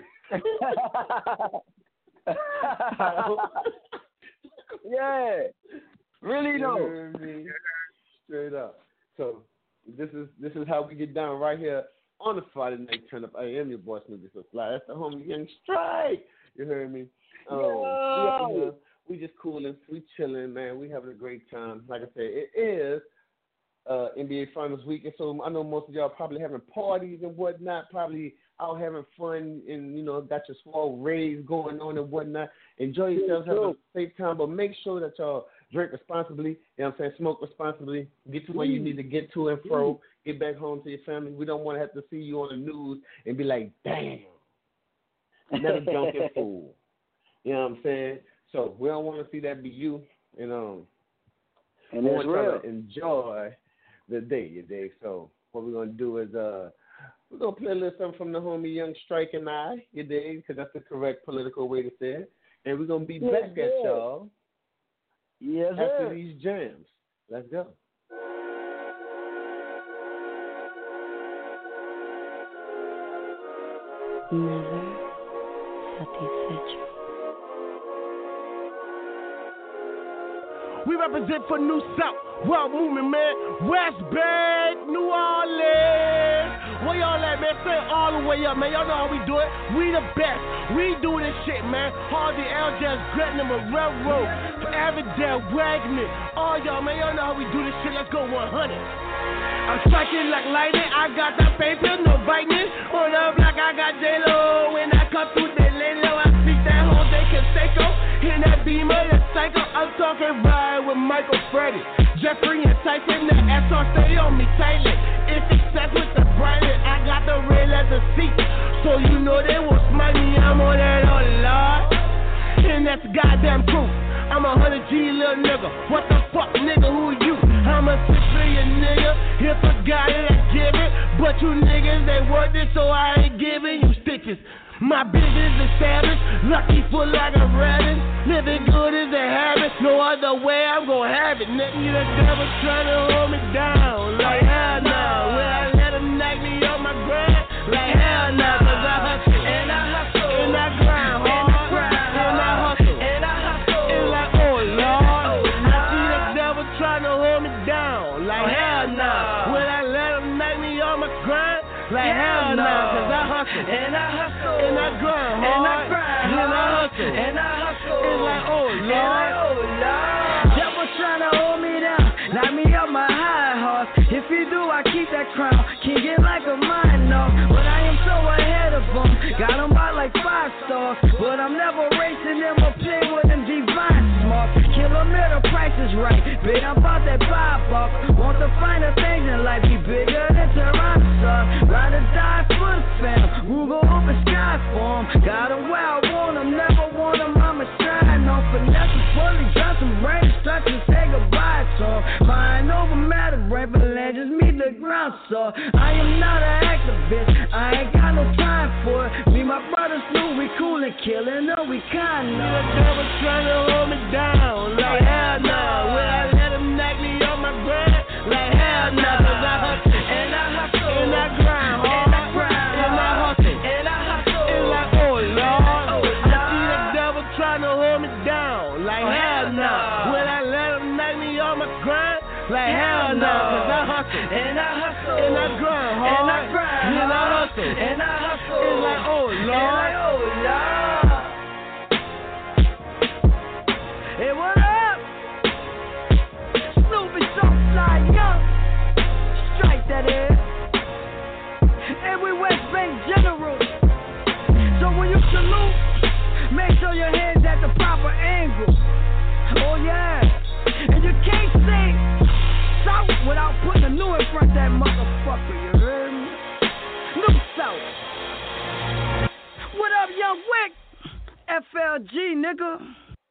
[SPEAKER 8] Yeah, really
[SPEAKER 7] you
[SPEAKER 8] though.
[SPEAKER 7] Heard me? Straight up. So this is this is how we get down right here on the Friday night turn up. I am your boy Snoopy So Fly. That's the homie Young Strike. You heard me? Um, we, up in here, we just cooling, we chilling, man. We having a great time. Like I said, it is uh, N B A Finals week, and so I know most of y'all probably having parties and whatnot, probably out having fun and, you know, got your small raves going on and whatnot. Enjoy yourselves, have a safe time, but make sure that y'all drink responsibly, you know what I'm saying, smoke responsibly, get to where you need to get to and fro, get back home to your family. We don't want to have to see you on the news and be like, damn, another drunken fool. You know what I'm saying? So we don't want to see that be you, you know.
[SPEAKER 8] And
[SPEAKER 7] we
[SPEAKER 8] it's
[SPEAKER 7] want y'all
[SPEAKER 8] real.
[SPEAKER 7] to enjoy the day, you dig? So what we're going to do is, uh, we're going to play a little something from the homie Young Strike and I, you dig? Because that's the correct political way to say it. And we're going to be
[SPEAKER 8] Yes,
[SPEAKER 7] back at
[SPEAKER 8] sir.
[SPEAKER 7] y'all
[SPEAKER 8] Yes,
[SPEAKER 7] after
[SPEAKER 8] sir.
[SPEAKER 7] these jams. Let's go.
[SPEAKER 14] Never satisfecho.
[SPEAKER 3] We represent for New South, World Movement, man. West Bay, New Orleans. Where y'all at, man? Say it all the way up, man. Y'all know how we do it. We the best. We do this shit, man. Hardy, L J S, Gretna, Railroad, Avondale, Wagner. All y'all, man. Y'all know how we do this shit. Let's go one hundred. I'm striking like lightning. I got that paper, no biting. On the block, I got J-Lo. When I come through, they lay low. I speak that whole day, Conseco. In in that Beamer, that psycho. I'm talking ride with Michael Freddy. Jeffrey and Tyson, the S R stay on me tightly. If it's sex with the brightest, I got the red leather seat. So you know they won't smite me, I'm on that, oh Lord. And that's goddamn proof. I'm a hundred G little nigga. What the fuck, nigga, who you? I'm a six million nigga. If a guy that give it, but you niggas ain't worth it, so I ain't giving you stitches. My business established, lucky full like a rabbit. Living good is a habit, no other way I'm gon' have it. Nigga, the devil tryna hold me down. Like hell nah, will I let him knock me off my grind? Like hell nah, cause I hustle, and I hustle, and I grind hard, and I hustle, and I hustle. It's like, oh Lord, I see the devil tryna hold me down. Like hell nah, will I let him knock me off my grind? Like hell nah, cause I hustle, and I hustle, and I grind hard, and I grind and I hustle, and I hustle. It's like, oh Lord, oh Lord.
[SPEAKER 8] Devil tryna hold me down, knock me off my high horse. If he do, I keep that crown, can't get like a mine, no. But I am so ahead of him, got him by like five stars. But I'm never racing them or play with them divine smart. Kilometer price is right, bitch, I'm about that five bucks. Want the finer things in life, be bigger than Tyrannosaurus. Ride or die for the fam, Ruger over sky for him. Got him where I want him, never want him, I'ma shine on finesse. Fully dress him, rain stripes and say goodbye to him. Mind over matter, brain for land, just meet the ground, so I am not an activist, I ain't got no time for it. Me, my brothers knew we cool and killing, no, we kinda.
[SPEAKER 3] The devil tryna hold me down. Like hell nah, will I let him knock me off my grind? Like hell nah, cause I hustle, and I hustle, and I grind hard, and I grind, and I hustle, and I hustle. It's like, oh Lord, oh, I see the devil tryna hold me down. Like hell nah, will I let him knock me off my grind? Like hell nah, cause I hustle, and I hustle, and I grind hard, and I grind, and I hustle, and I hustle. It's like, oh Lord, oh Lord.
[SPEAKER 8] Hey, what up? Snoopy, so fly, young. Strike that is. And we West Bank General. So when you salute, make sure your head's at the proper angle. Oh yeah. And you can't say South without putting a new in front of that motherfucker, you heard me? New South. What up, Young Wick? F L G, nigga.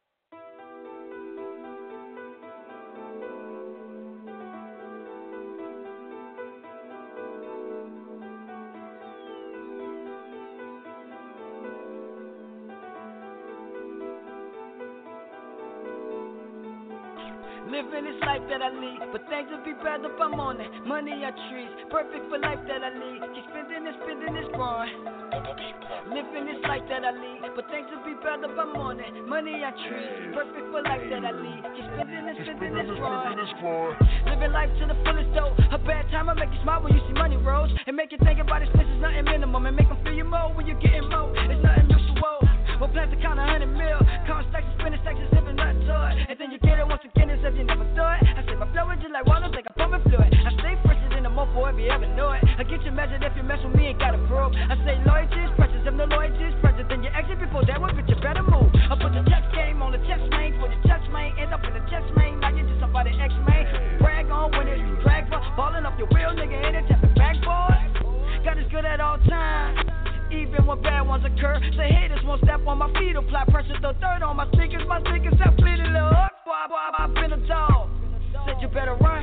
[SPEAKER 8] Living this life that I lead, but things will be better if I'm on it. Money are trees, perfect for life that I lead. Keep spending and spending this growing. Living this life that I lead, but things will be better if I'm on it. Money are trees, perfect for life that I lead. Keep spending and spending this growing. Living life to the fullest though. A bad time will make you smile when you see money rolls, and make you think about expenses, nothing minimum, and make them feel you more when you're getting more. It's nothing usual. Well, plans to count a hundred mil, count stacks and spinning stacks and sipping nothing to it. And then you get it once again as if you never thought. I say my flow is just like water, like I'm pumping fluid. I stay fresher than a mofo if you ever know it. I get you measured if you mess with me, ain't got a probe. I say loyalty is precious, if no loyalty is precious, then you exit before that one, but you better move. I put the chess game on the chess main, for the chess main, end up in the chess main. Now you just somebody X main. Brag on when it's drag for, balling up your real nigga in it, tapping backboard. Got us good at all times. Even when bad ones occur, say haters won't step on my feet, apply pressure, throw third on my sneakers, my sneakers have bleeding little hook. Boy, boy, I've been a dog, said you better run.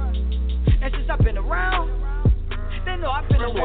[SPEAKER 8] And since I've been around, they know I've been a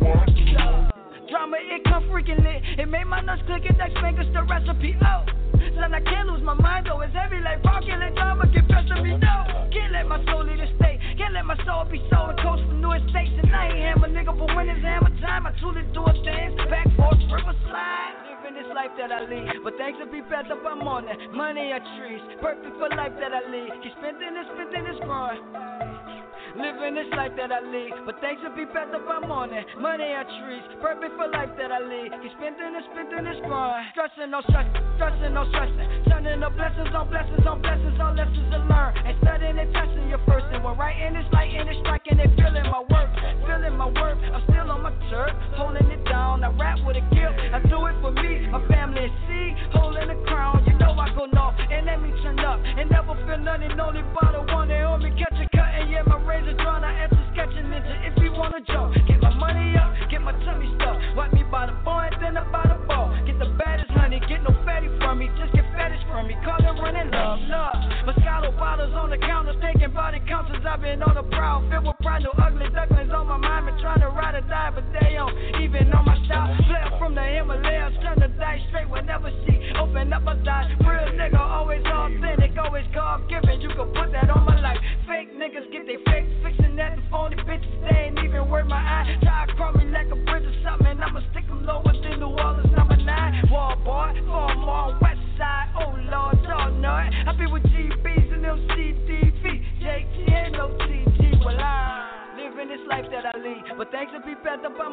[SPEAKER 8] one. Drama, it come freaking lit. It made my nuts click, it next fingers the recipe. Oh, son, I can't lose my mind though. It's heavy like rock, can't let drama get best of me, no. Can't let my soul lead the state. Can't let my soul be sold and coast for new estates. And I ain't hammer nigga, but when it's hammer time, I truly do a dance. Back, forth, river slide. Living this life that I lead, but thanks to be better if I'm on it. Money are trees, perfect for life that I lead. Keep spending and spending is growing. Living this life that I lead, but things will be better if I'm on it. Money are trees, perfect for life that I lead. Keep spending and spending is growing. Stressing, no stressing, stressing, no stressing. Turning up blessings on blessings on blessings, all lessons to learn. And studying and testing your first. And when writing is lighting and striking and feeling my work, feeling my work. I'm still on my turf, holding it down. I rap with a gift, I do it for me, my family and see, holding the crown. You know I go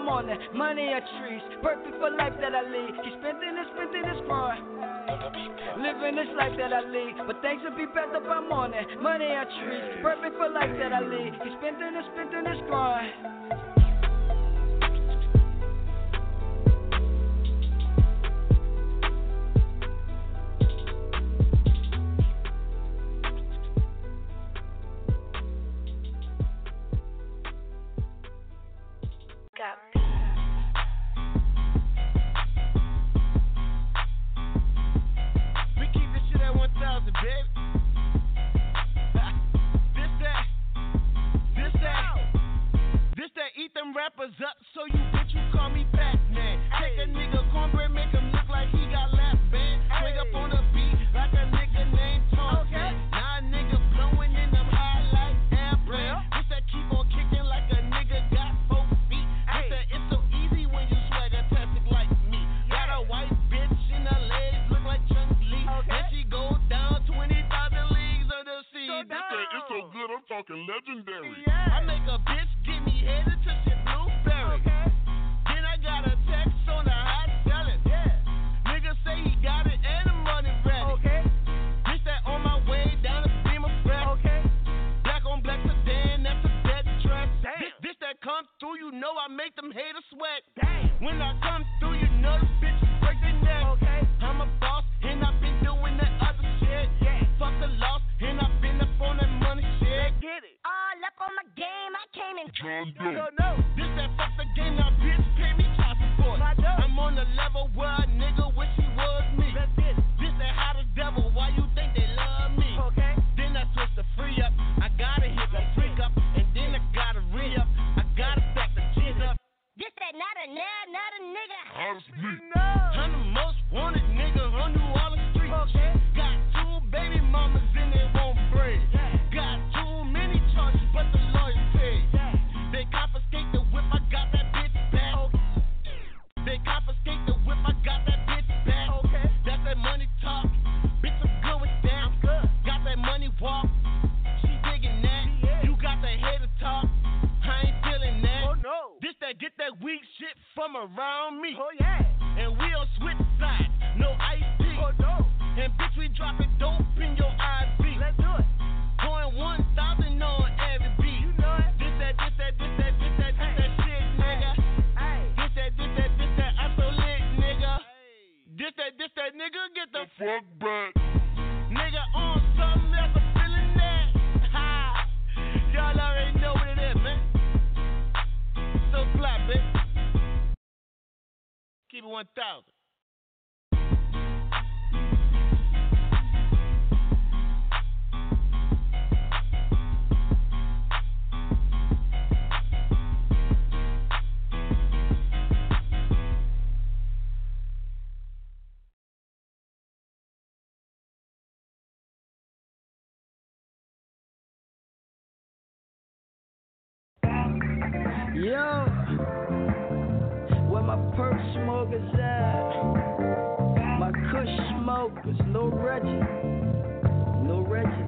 [SPEAKER 8] morning. Money and trees, perfect for life that I lead. Keep spending and spending and growing. Living this life that I lead, but things will be better by morning. Money and trees, perfect for life that I lead. Keep spending and spending and growing.
[SPEAKER 3] Rappers up, so you bitch, you call me Pac-Man. Take a nigga cornbread, make him look like he got lap band. Swing up on the beat like a nigga named Tom. Okay. Now a nigga blowing in them high like airplane. This that keep on kicking like a nigga got four feet. This that it's so easy when you swagger-tastic like me. Got a white bitch in her legs, look like Chun-Li. Okay. And she go down twenty thousand leagues under the sea. This that it's so good, I'm talking legendary. Yeah. I make a bitch give me head until she Blueberry. Okay. Then I got a text on the hot selling. Yeah. Nigga say he got it and the money ready. Okay. This that on my way down the beam of fresh. Okay. Black on black sedan, that's a dead dress. Damn. This, this that come through, you know I make them haters sweat. Damn. When I come through, you know the bitches break their neck. Okay. I'm a boss and I've been doing that other shit. Yeah. Fuck the loss and I've been up on that money shit. Let's get it.
[SPEAKER 2] All up on my game, I came in.
[SPEAKER 3] John Doe. No, this that fuck the game, now bitch pay me child support. I'm on the level where a nigga wish he was me. Let's get it. This that how the devil, why you think they love me? Okay. Then I switch to free up. I gotta hit the freak up, and then I gotta re up. I gotta stack the cheese up.
[SPEAKER 2] This that not a nerd, not a nigga.
[SPEAKER 3] That's me. No. I'm the most wanted nigga on New Orleans street. Okay. Got two baby mamas and they won't break. Yeah. Got too many charges, but the lawyers pay. Yeah. They confiscate the whip, I got that bitch back. Okay. They confiscate the whip, I got that bitch back. Okay. That's that money talk. Bitch, I'm good with that. I'm good. Got that money walk. She digging that. Yeah. You got the hater talk. I ain't feeling that. Oh no. This that get that weak shit from around me. Oh yeah. And we on switch side, no I P. Oh no. And bitch, we dropping dope in your I V. Let's do it. Going one thousand on every beat. You know it. This that, this that, this that, this that, this that shit, nigga. Hey. This that, this that, this that, I'm so lit, nigga. Hey. This that, this that, nigga, get the fuck back. Nigga on something else, I'm feeling that. Ha. Y'all already know what it is, man. So fly, bitch. Keep it one thousand.
[SPEAKER 8] Yo, where my perk smokers at? My kush smokers, no Reggie, no Reggie.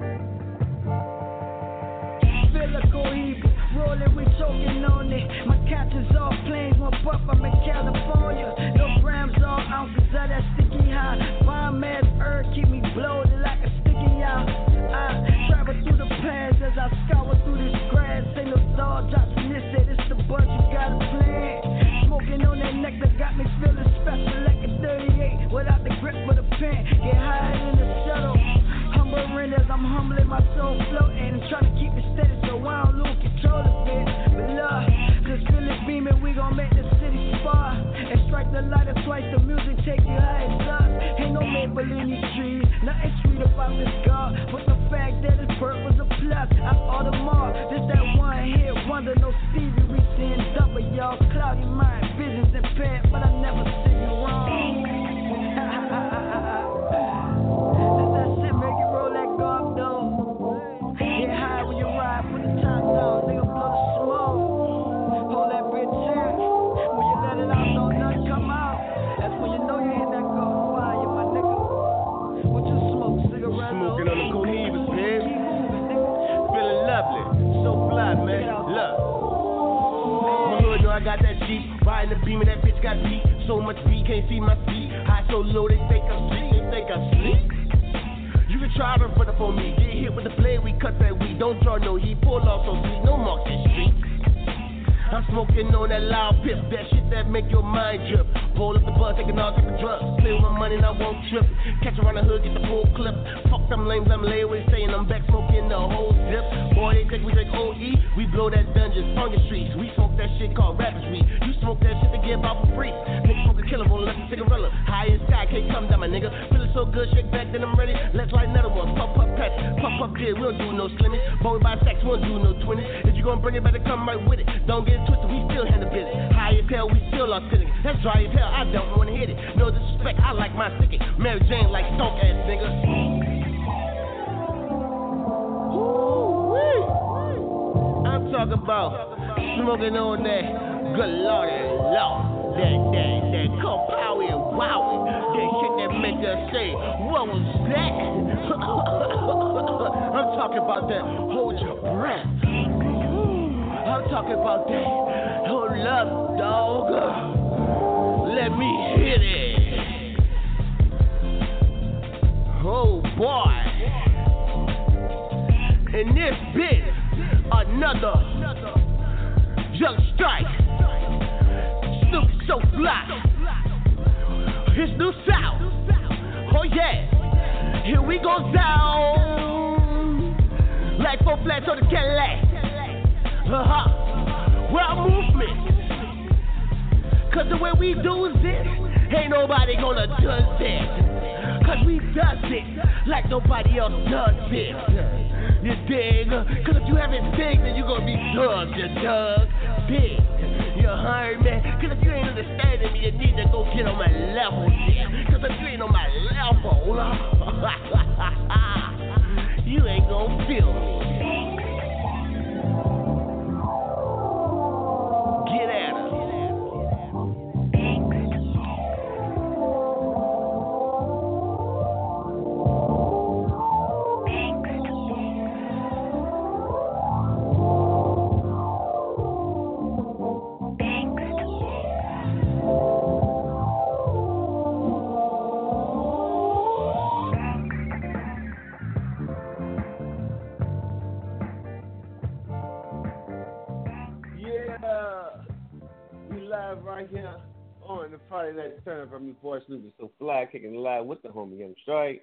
[SPEAKER 8] Feel a cohiba, rolling, we choking on it. My catches off planes, one puff, I'm in California. No grams, all ounces of that sticky high. Bomb ass herb, keep me blowed like a sticky eye. I travel through the plans as I scour through this grass. Ain't no dog drops in this set, it's the bunch you gotta plan. Smoking on that neck that got me feeling special like a thirty-eight without the grip of the pen. Get higher in the shuttle. Humbling as I'm humbling my soul floating. Trying to keep it steady so I don't lose control of it. But look, this feeling beaming, we gon' make the city spark. And strike the lighter twice, the music take you high as up. Ain't no label in these trees, nothing sweet about this God. But the fact that his birth was a plus, I Audemars. This that one hit wonder, no Stevie, we seeing double, y'all. Cloudy mind, visions impaired, but I never see you wrong. This that shit make you roll that golf though. Get high when you ride, put the top down, nigga blow the smoke. Hold that bitch in, when you let it out, don't nothing come out. That's when you know you hit that golf fire, my nigga. What you smoke, cigarette?
[SPEAKER 3] Smoking on the Cohibas, man. Feeling lovely, so fly, man. Look. I got that Jeep, Riding the beam and that bitch got beat. So much beat, can't see my feet. High so low, they think I'm sleep. They think I'm sleep. You can try to run up on me. Get hit with the blade, we cut that weed. Don't draw no heat. Pull off so sweet, no marks in street. I'm smoking on that loud pip, that shit that make your mind drip. Pull up the bus, taking all type of drugs. Play with my money and I won't trip. Catch around the hood, get the full clip. Fuck them lames, I'm layaway saying I'm back smoking the whole zip. Boy, they think we take O E, we blow that dungeon, fungus streets. We smoke that shit called rappers weed. You smoke that shit to get out for free. Nigga smoke a killer, won't let the cigarette. High as sky, can't come down, my nigga. Feeling so good, shake back, then I'm ready. Let's light another one. Puff, puff, patch. Puff, puff, good, we don't do no slimming. Boy, by sex, we don't do no twinning. If you gon' bring it, better come right with it. Don't get it twisted, we still handle business. High as hell, we still authentic. That's dry as hell, I don't wanna hit it. No disrespect, I like my sticky. Mary Jane like stonk ass nigga. Woo-wee. I'm talking about smoking on that good lord and law. That, that, that come power and wow. That shit that make us say, what was that? I'm talking about that, hold your breath. I'm talking about that, hold up, dog. Let me hit it. Oh boy. In this bit, another Young Strike. Snoop so fly. It's New South. Oh yeah. Here we go down. Like four flats on the Cadillac. Uh-huh. World movement. Cause the way we do this, ain't nobody gonna do this. Cause we does it like nobody else does it. You dig? Cause if you haven't digged, then you gonna be dug, you dug. Dig. You heard me? Cause if you ain't understanding me, you need to go get on my level, yeah. Cause if you ain't on my level, you ain't gonna feel me. Get at her.
[SPEAKER 7] Right here on the Friday Night Turn Up from me, boy Snoop is so fly, kicking the live with the homie Young Strike.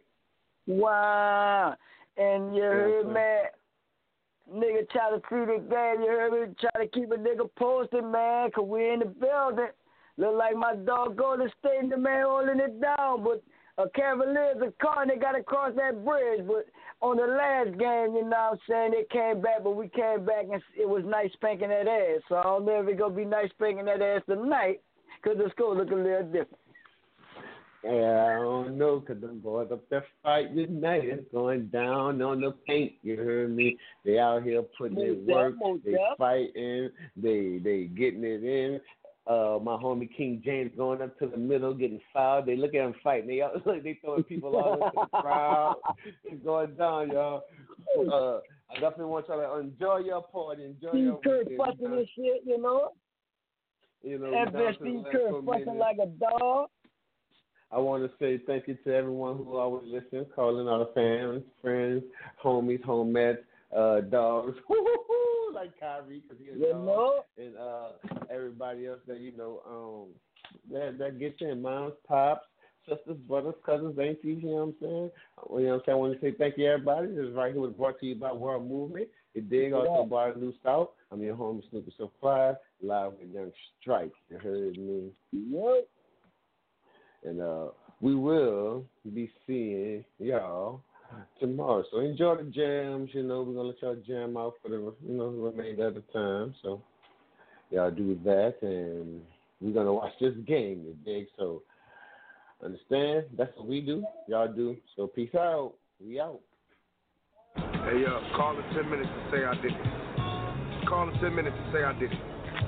[SPEAKER 8] Wow. And you heard
[SPEAKER 7] yeah,
[SPEAKER 8] me, nigga try to see the game, you heard me, try to keep a nigga posted, man, cause we in the building. Look like my dog Golden State, the man holding it down, but a Cavaliers, a car, and they got to cross that bridge, but on the last game, you know what I'm saying, they came back, but we came back and it was nice spanking that ass. So I don't know if it's going to be nice spanking that ass tonight because the score look a little different.
[SPEAKER 7] Yeah, I don't know because them boys up there fighting tonight. It's going down on the paint. You heard me? They out here putting in work. They fighting. They they getting it in. Uh, my homie King James going up to the middle, getting fouled. They look at him fighting. They look, they throwing people all into the crowd. It's going down, y'all. Uh, I definitely want y'all to enjoy your party, enjoy
[SPEAKER 8] Steve
[SPEAKER 7] your
[SPEAKER 8] Kerr
[SPEAKER 7] weekend.
[SPEAKER 8] fucking and shit, you know.
[SPEAKER 7] You know,
[SPEAKER 8] F S Steve Kerr fucking like a dog.
[SPEAKER 7] I want to say thank you to everyone who always listens, calling all the fans, friends, homies, homettes, uh, dogs. Like Kyrie, because he's a
[SPEAKER 8] you
[SPEAKER 7] dog,
[SPEAKER 8] know?
[SPEAKER 7] and uh, everybody else that you know um, that that gets in, moms, pops, sisters, brothers, cousins, aunties. You know what I'm saying? You know what I'm saying? I want to say thank you, everybody. This is right here was brought to you by World Movement. You dig?
[SPEAKER 8] Yeah.
[SPEAKER 7] Also by New South. I'm your homie Snoop So Fly, live with Young Strike. You heard me?
[SPEAKER 8] Yep.
[SPEAKER 7] And uh, we will be seeing y'all tomorrow. So enjoy the jams. You know, we're gonna let y'all jam out for the you know remainder of the time. So y'all do that, and we're gonna watch this game. You dig? So understand? That's what we do. Y'all do. So peace out. We out.
[SPEAKER 15] Hey, yo, call in ten minutes to say I did it. Call in ten minutes to say I did it.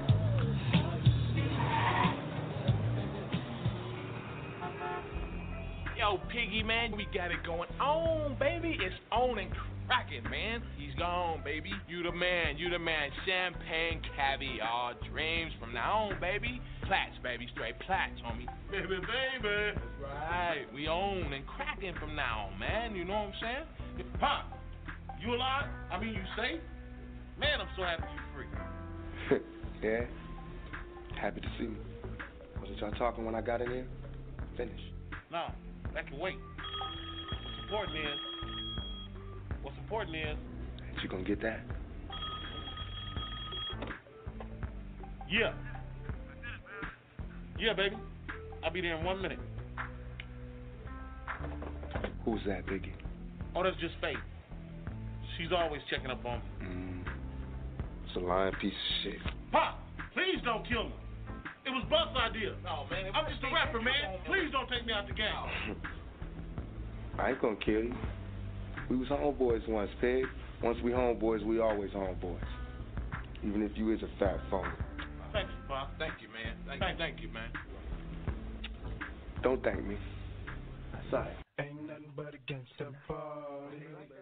[SPEAKER 4] Yo, Piggy, man, we got it going on, baby. It's on and cracking, man. He's gone, baby. You the man, you the man. Champagne, caviar, dreams from now on, baby. plats, baby. Straight plats, homie. Baby, baby. That's right. We own and cracking from now on, man. You know what I'm saying? If, Pop, you alive? I mean, you safe? Man, I'm so happy you free.
[SPEAKER 15] Yeah? Happy to see me. Wasn't y'all talking when I got in here? Finish.
[SPEAKER 4] No, that can wait. What's important is, what's important is...
[SPEAKER 15] You gonna get that?
[SPEAKER 4] Yeah. Yeah, baby. I'll be there in one minute.
[SPEAKER 15] Who's that, Biggie?
[SPEAKER 4] Oh, that's just Faith. She's always checking up on me.
[SPEAKER 15] Mm. It's a lying piece of shit.
[SPEAKER 4] Pop, please don't kill me. It was Buck's idea. No, man. I'm just a rapper, man. Please don't take me out the game.
[SPEAKER 15] I ain't gonna kill you. We was homeboys once, Pig. Once we homeboys, we always homeboys. Even if you is a fat phone.
[SPEAKER 4] Thank you, Pop. Thank you, man. Thank, thank, thank you, man.
[SPEAKER 15] Don't thank me. That's all right.
[SPEAKER 16] Ain't nothing but a gangsta party.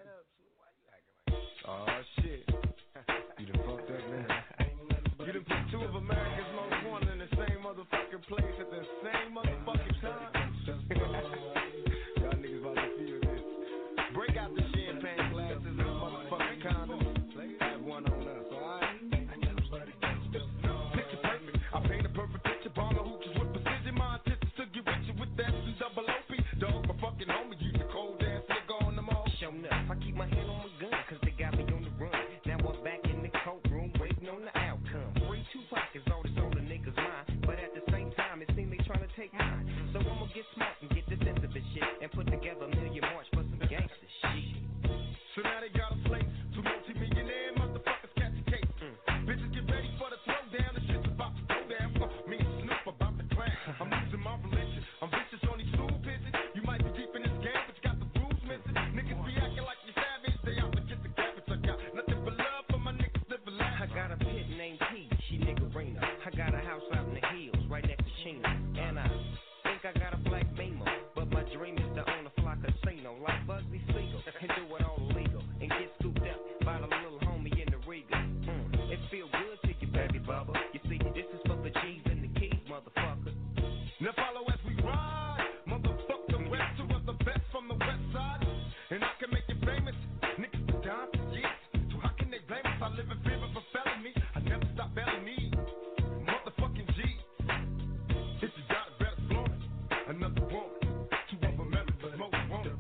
[SPEAKER 17] Oh, shit. You done fucked up, man. You done put two of America's most wanted in the same motherfucking place at the same motherfucking time. Y'all niggas about to feel this. Break out the champagne glasses and the motherfucking condoms. Have one on us, alright? Picture perfect. I paint a perfect picture. Bomber hooches with precision. My intentions to get richer with that and double O P. Dog, my fucking homie. Use a cold ass nigga on the mall. Show enough. I keep my hand on my gun, cause they got me on the run. Now I'm back in the courtroom, waiting on the outcome. Three, two pockets, all this on the niggas' mind. But at the same time, it seems they trying to take mine. So I'ma get smart and get defensive and shit. And put together a million march for some gangster shit. So now they got a slate. Two multi-millionaire motherfuckers catch a case. Mm. Bitches get ready for the throwdown. The shit's about to go down. Uh, me and Snoop about to clash. I'm losing my religion. I'm vicious on these stool pigeons. You might be deep in this game, but you got the rules missing. Niggas be acting like you savage. They out to get the garbage. I got nothing but love for my niggas living life. I got a pit named P. She niggerina. I got a house out in the hills right next to Chino. And I think I got a black Beamer. But my dream is to own a fly casino like Bugsy Siegel. And do it all illegal. And get scooped up by the little homie in the Riga. Mm. It feel good to you, baby bubba. You see, this is for the G's and the keys, motherfucker. Now follow as we ride. Motherfuck the rest, two of the best from the west side. And I can make you famous. Niggas be down for years. So how can they blame us? I live in fear of a felony. I never stop belling me. Motherfucking G. If you got it, better flaunt it. Another woman. Two of America's most wanted.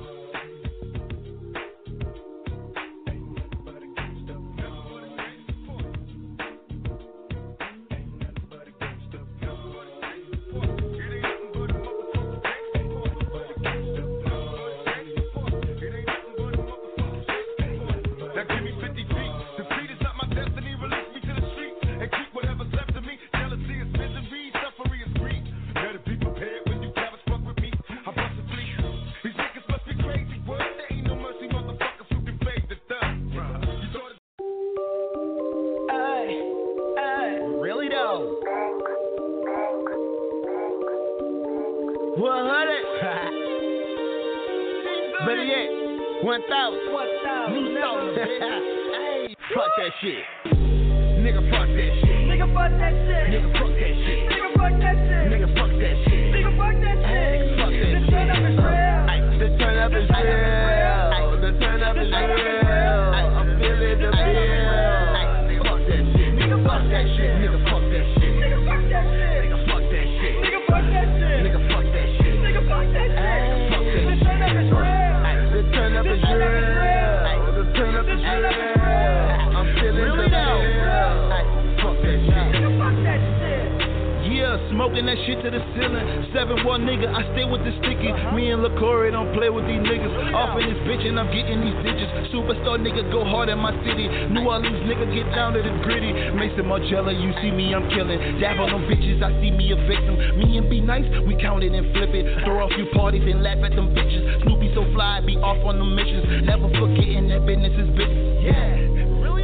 [SPEAKER 17] Now give me fifty feet. Defeat is not my destiny. Release me to the street and keep whatever's left of me. Jealousy is misery. Suffering is greed. Better be prepared when you cowards fuck with me. I bust a fleet. These niggas must be crazy. Word, there ain't no mercy, motherfuckers who can fade the thug. You thought it.
[SPEAKER 3] Hey, hey. Really though. one hundred. Better yet, one thousand. one thousand. New song, hey. Fuck that shit. Nigga, fuck that shit. Nigga, fuck that shit. Nigga, fuck that shit. Nigga, fuck that shit. Nigga, fuck that shit. Nigga, fuck that shit. Fuck that shit. The turn up is real. The turn up is real. The turn up is real. I'm feeling the bill. Fuck that shit. Nigga, fuck that shit. Nigga, fuck that shit. Nigga, fuck that shit. Nigga, fuck that shit. Nigga, fuck that shit. Nigga, fuck that shit. Nigga, fuck that shit. The turn up is real. The turn up is real. The turn up is real. I'm feeling the bill. Fuck that shit. Nigga, fuck that shit. Yeah, smoking that shit to the ceiling. seven one nigga, I stay with the sticky. Me and LaCory don't play with these niggas. Off in this bitch and I'm getting these digits. Superstar nigga go hard in my city. New Orleans nigga get down to the gritty. Mason Margiela, you see me, I'm killing. Dab on them bitches, I see me a victim. Me and be nice, we count it and flip it. Throw a few parties and laugh at them bitches. Snoopy so fly, be off on the missions. Never forgetting that business is business. Yeah, really. Ay,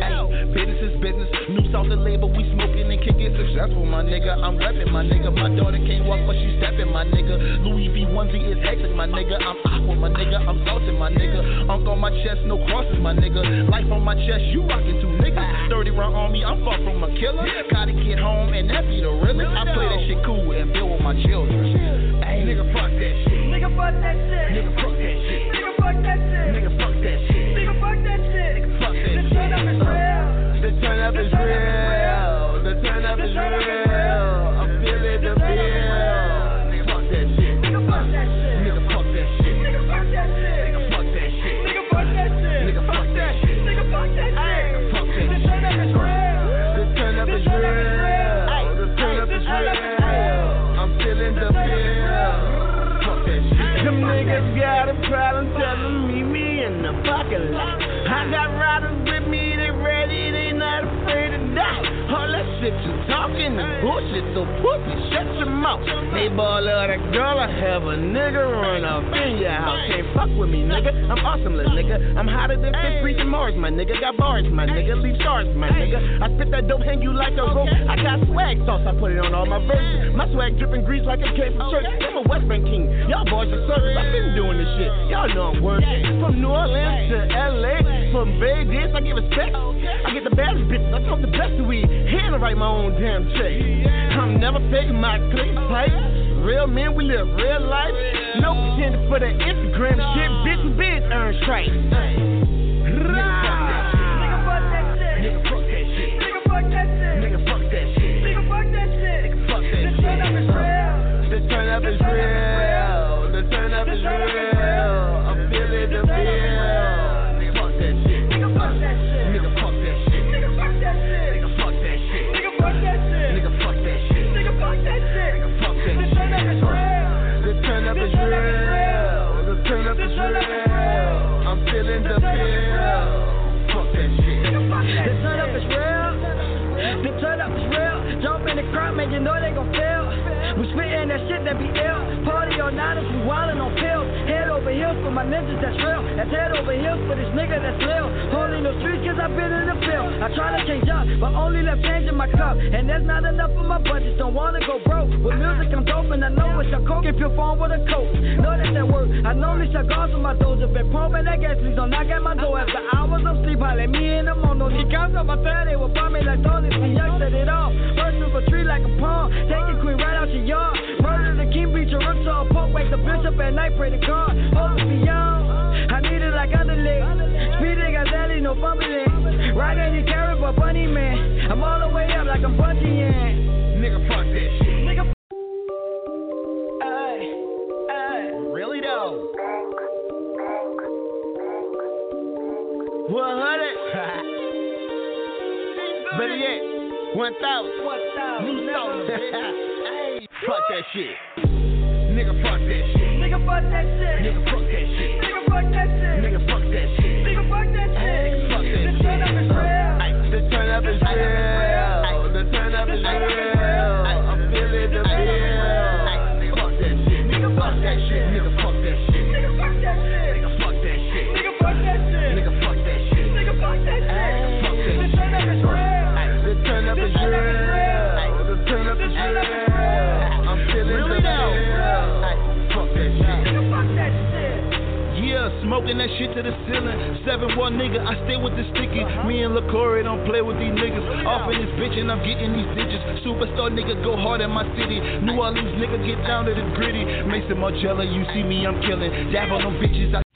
[SPEAKER 3] Business is business. Noose off the label, we smoking and kicking. Successful, my nigga. I'm repping, my nigga. My daughter can't walk, but she stepping, my nigga. Louis V onesie is hectic, my nigga. I'm aqua, my nigga. I'm salted, my nigga. Unk on my chest, no crosses, my nigga. Life on my chest, you rockin' two niggas. thirty round on me, I'm far from a killer. Gotta get home, and that be the realest. I play that shit cool and build with my children. Hey, nigga, fuck that shit. Nigga, fuck that shit. Nigga, fuck that shit. Nigga, fuck that shit. Nigga, fuck that shit. Nigga, fuck that shit. Nigga, fuck that shit. The turn up is real. The turn up is real. The turn up is real. I'm feeling the feel. Nigga, fuck that shit. Nigga, fuck that shit. Nigga, fuck that shit. Nigga, fuck that shit. Nigga, fuck that shit. Nigga, fuck that shit. Nigga, fuck that shit. Nigga, fuck that shit. Nigga, fuck that shit. The turn up is real. The turn up is real. The turn up is real. I'm feeling the feel. Fuck that shit. Them niggas got a problem, tell them meet me in the parking lot. I got riders with me, they ready, they not afraid to die. All that shit you talking is bullshit, so pussy, shut your mouth. Neighbor love that girl, I have a nigga run off in your house. Can't fuck with me, nigga, I'm awesome, little nigga. I'm hotter than Fifth Street and Mars, my nigga. Got bars, my nigga, leave stars, my nigga. I spit that dope, hang you like a rope. I got swag sauce, I put it on all my verses. My swag dripping grease like it came from church. I'm a West Bank king, y'all boys are service. I've been doing this shit, y'all know I'm working. From New Orleans to L A, from Vegas, I give respect. I get the baddest bitches, I smoke the best of weed. Here to write my own damn check. I'm never faking my click pipe. Real men, we live real life. No pretending for the Instagram shit. Bitch, we bitch earn stripes. Nigga, fuck that shit. Nigga, fuck that shit. Nigga, fuck that shit. Nigga, fuck that shit. Nigga, fuck that shit. Nigga, fuck that shit. The turn up is real. The turn up is real. The turn up is real. I'm feeling the feel. Nigga, fuck that shit. Nigga, fuck that shit. Nigga, fuck that shit. Nigga, fuck that shit. Nigga, fuck that shit. Nigga, fuck that shit. Nigga, fuck that shit. Nigga, fuck that shit. Nigga, fuck that shit. The turn up is real. The turn up is real. The turn up is real. I'm feeling the feel. Fuck that shit.
[SPEAKER 8] The turn up is real. The turn up is real. Jump in the crowd, man, you know they gon' fail. We spittin' that shit that be ill. Party all night, we wildin' on pills. Head over heels for my ninjas that's real. That's head over heels for this nigga that's lil. Holding no streets cause I've been in the field. I try to change up, but only left change in my cup. And there's not enough for my budget, don't wanna go broke. With music I'm dope and I know it's a coke. If your phone with a coat, know that that work. I know these cigars on my doors. If it pumping that gas, please don't knock at my door. After hours of sleep, holla me in the morning. These guys on my third, they will buy me like Tony. See, young set it off. Burst through a tree like a palm. Take a queen right out your yard. Murder the king, beat your rooks on pork. Wake the bitch up at night, pray to God. Hold it beyond. I need it like underleg. Speeding, got daddy, no fumbling. Riding your carrot, but bunny man. I'm all the way up like I'm bungee.
[SPEAKER 3] Nigga, fuck that shit.
[SPEAKER 8] Nigga,
[SPEAKER 3] ay, ay. Really though? one hundred. Better yet, one thousand. one thousand. Hey, fuck that shit. Nigga, fuck that shit.
[SPEAKER 8] Nigga, fuck that shit.
[SPEAKER 3] Nigga, fuck that shit.
[SPEAKER 8] Nigga, fuck that shit.
[SPEAKER 3] Nigga, fuck that shit.
[SPEAKER 8] Nigga, fuck that shit.
[SPEAKER 3] Nigga, fuck that shit.
[SPEAKER 8] The turn up is real.
[SPEAKER 3] The turn up is real. The turn up is real. I'm feeling the feel. Nigga, fuck that shit. Nigga, fuck that shit. Nigga, fuck that shit.
[SPEAKER 8] Nigga, fuck that shit.
[SPEAKER 3] Nigga, fuck that shit.
[SPEAKER 8] Nigga, fuck that shit.
[SPEAKER 3] Nigga, fuck that shit.
[SPEAKER 8] Nigga, fuck that shit. The turn up is real.
[SPEAKER 3] The turn up is real. The turn up is real. I'm feeling the feel. Fuck that shit.
[SPEAKER 8] Nigga, fuck that shit.
[SPEAKER 3] Yeah, smoking that shit to the ceiling. seven one nigga, I stay with the sticky. Me and LaCory don't play with these niggas. Off in this bitch and I'm getting these digits. Superstar nigga go hard in my city. New Orleans nigga get down to the gritty. Mason Margiela, you see me, I'm killing. Dab on them bitches, I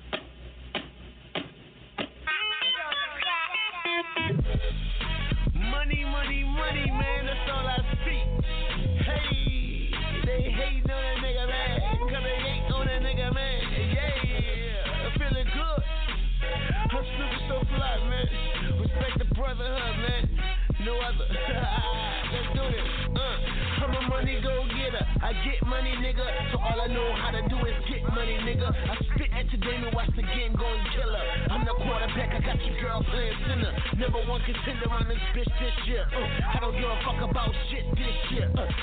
[SPEAKER 3] money, money, money, man, that's all I see. Hey, they hating on that nigga, man. Cause they hate on that nigga, man. Yeah, I'm feeling good. I'm super so fly, man. Respect the brotherhood, man. No other. Let's do this. Uh, I'm a money go-getter. I get money, nigga. So all I know how to do is get money, nigga. I spit at today and watch the game go and kill her. I'm the quarterback. I got your girl playing center. Never one contender on this bitch this year. Uh, I don't give a fuck about shit this year. Uh, swing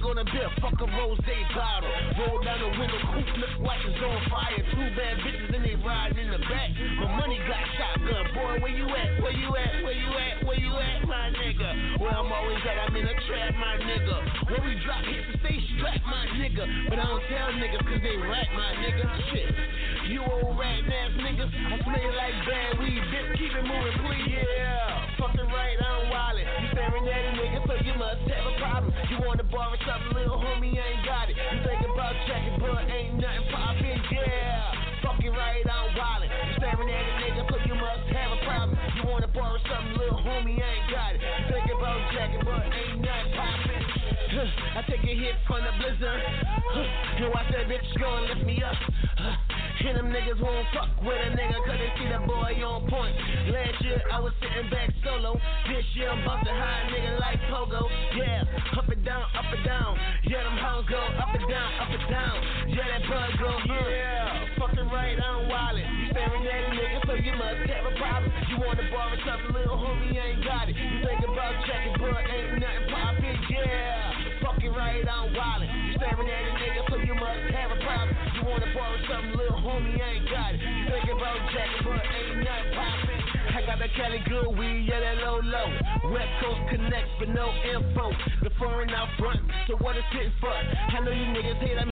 [SPEAKER 3] on a bill, fuck a rose bottle. Roll down the window, coupe look like it's on fire. Two bad bitches and they riding in the back. My money got shotgun, boy, where you at? Where you at? Where you at? Where you at, my nigga? Where I'm always at, I'm in a trap, my nigga. Where we drop hits and stay strapped, my nigga. But I don't tell niggas cause they rat, my nigga. Shit, you old rat ass niggas, I smell like bad weed, bitch, keep it moving, please, yeah. Fucking right, I'm wildin'. You staring at a nigga, so you must have a problem. You wanna borrow something, little homie, ain't got it. You think about checking, but ain't nothing poppin', yeah. Fucking right, I'm wildin'. You staring at a nigga, so you must have a problem. You wanna borrow something, little homie, ain't got it. You think about checking, but ain't nothing poppin'. I take a hit from the blizzard. You watch that bitch go and lift me up. And them niggas won't fuck with a nigga cause they see that boy on point. Last year I was sitting back solo. This year I'm bustin' high, nigga like Pogo. Yeah, up and down, up and down. Yeah, them hoes go up and down, up and down. Yeah, that bud go, yeah. Fucking right, I'm wildin'. You staring at a nigga, so you must have a problem. You wanna borrow something, little homie, ain't got it. You think about checking, but ain't nothing poppin', yeah. Fucking right, I'm wildin'. You staring at a nigga, so you must have a problem. You wanna borrow something, little homie, ain't got it. You think about jacking, but ain't nothing poppin'. I got that Cali good weed, yeah, that low low. West Coast connects, but no info. The foreign out front, so what is it for? I know you niggas hate that.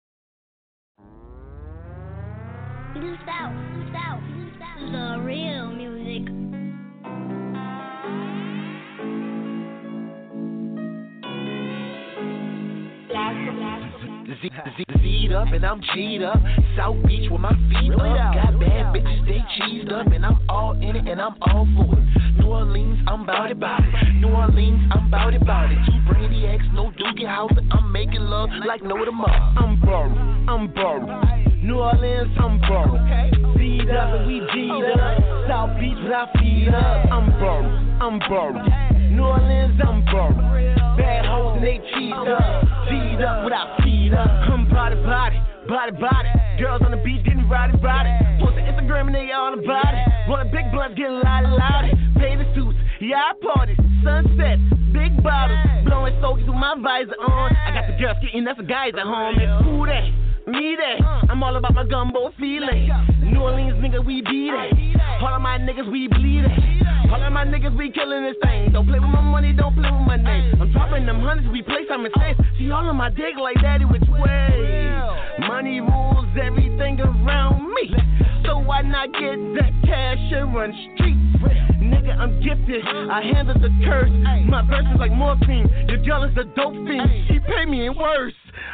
[SPEAKER 2] Blue South, Blue South, Blue South. The real music.
[SPEAKER 18] Z, Z, Z'd up and I'm G'd up. South Beach with my feet up. Got bad bitches, they cheesed up. And I'm all in it and I'm all for it. New Orleans, I'm bout it, bout it. New Orleans, I'm bout it, bout it. Two Brainiacs, no Doogie House. I'm making love like no tomorrow.
[SPEAKER 3] I'm burned, I'm burned. New Orleans, I'm burned. Z'd up and we G'd up. South Beach with our feet up. I'm burned, I'm burned. New Orleans, I'm burned. Bad hoes and they cheesed up. G'd up with our feet up. I'm body, body, body, body. Girls on the beat getting rowdy, rowdy. Post to Instagram and they all about it. Roll a big blunt, getting loudy, loudy. Pay the suits, yeah, I party. Sunset, big bottles. Blowing stogies with my visor on. I got the girls getting, that's the guys at home. It's who that? Me that. I'm all about my gumbo feeling. New Orleans nigga, we beat it. All of my niggas, we bleed it. All of my niggas, we killing this thing. Don't play with my money, don't play with my name. I'm dropping them hundreds, we play some mistakes. See all of my dick like daddy, which way? Money rules everything around me. So why not get that cash and run streets? Nigga, I'm gifted, I handle the curse. My verse is like morphine, your girl is the dope fiend. She pay me in worse.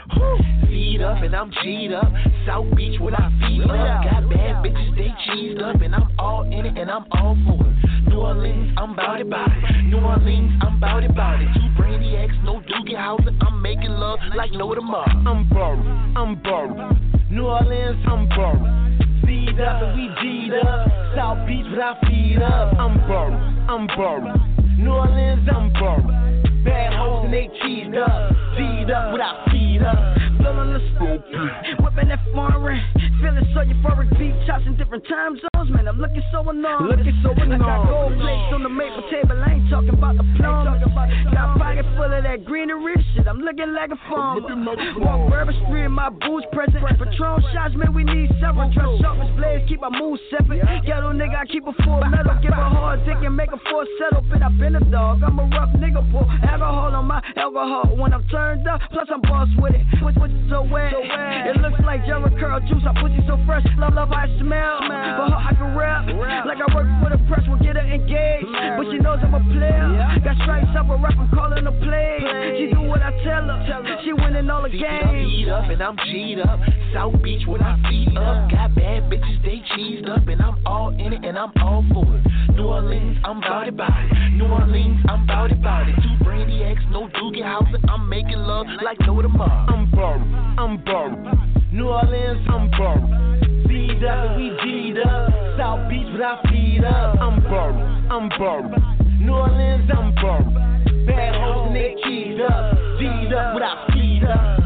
[SPEAKER 18] Feed up and I'm G'd up. South Beach with our feet up. Got bad bitches, they cheesed up. And I'm all in it and I'm all for it. New Orleans, I'm bout it, bout it. New Orleans, I'm bout it, bout it. Two Brainiacs, no Doogie House. I'm making love like no tomorrow.
[SPEAKER 3] I'm burned, I'm burned. New Orleans, I'm burned. Z'd up and we G'd up. South Beach with our feet up. I'm burned, I'm burned. New Orleans, I'm burned. Bad hoes and they cheesed up. G'd up with our feet up.
[SPEAKER 19] Feeling the spooky, whipping that foreign. Feeling so euphoric, beat chops in different time zones. Man, I'm looking so enormous.
[SPEAKER 3] Looking so enormous.
[SPEAKER 19] I got gold plates on the maple table. I ain't talking about the plum. Got a pocket full of that greenery shit. I'm looking like a farmer. Walk Bourbon Street in my boots present. Patron shots, man, we need several. Trust sharpest blades, keep my moves separate. Ghetto nigga, I keep a full metal. Give a hard dick and make a four settle. But I've been a dog. I'm a rough nigga, pour alcohol on my alcohol. When I'm turned up, plus I'm boss with it. With, with so wet. so wet. It looks like Jerry Curl juice. I pussy so fresh. Love, love, I smell. smell. For her, I can rap. rap. Like I work for the press, will get her engaged. Married. But she knows I'm a player. Yeah. Got stripes up a rap, I'm calling her play. play. She do what I tell her. Tell her. She winning all the
[SPEAKER 18] See,
[SPEAKER 19] games.
[SPEAKER 18] I'm G'd up and I'm G'd up. South Beach with our feet up. Got bad bitches, they cheesed up. And I'm all in it and I'm all for it. New Orleans, I'm bout it, bout it. New Orleans, I'm bout it, bout it. Two Brainiacs, no Doogie House. I'm making love like no tomorrow.
[SPEAKER 3] I'm burned, I'm burned. New Orleans, I'm burned. Z'd up and we G'd up. South Beach with our feet up. I'm burned, I'm burned. New Orleans, I'm burned. Bad hoes and they cheesed up. G'd up with our feet up.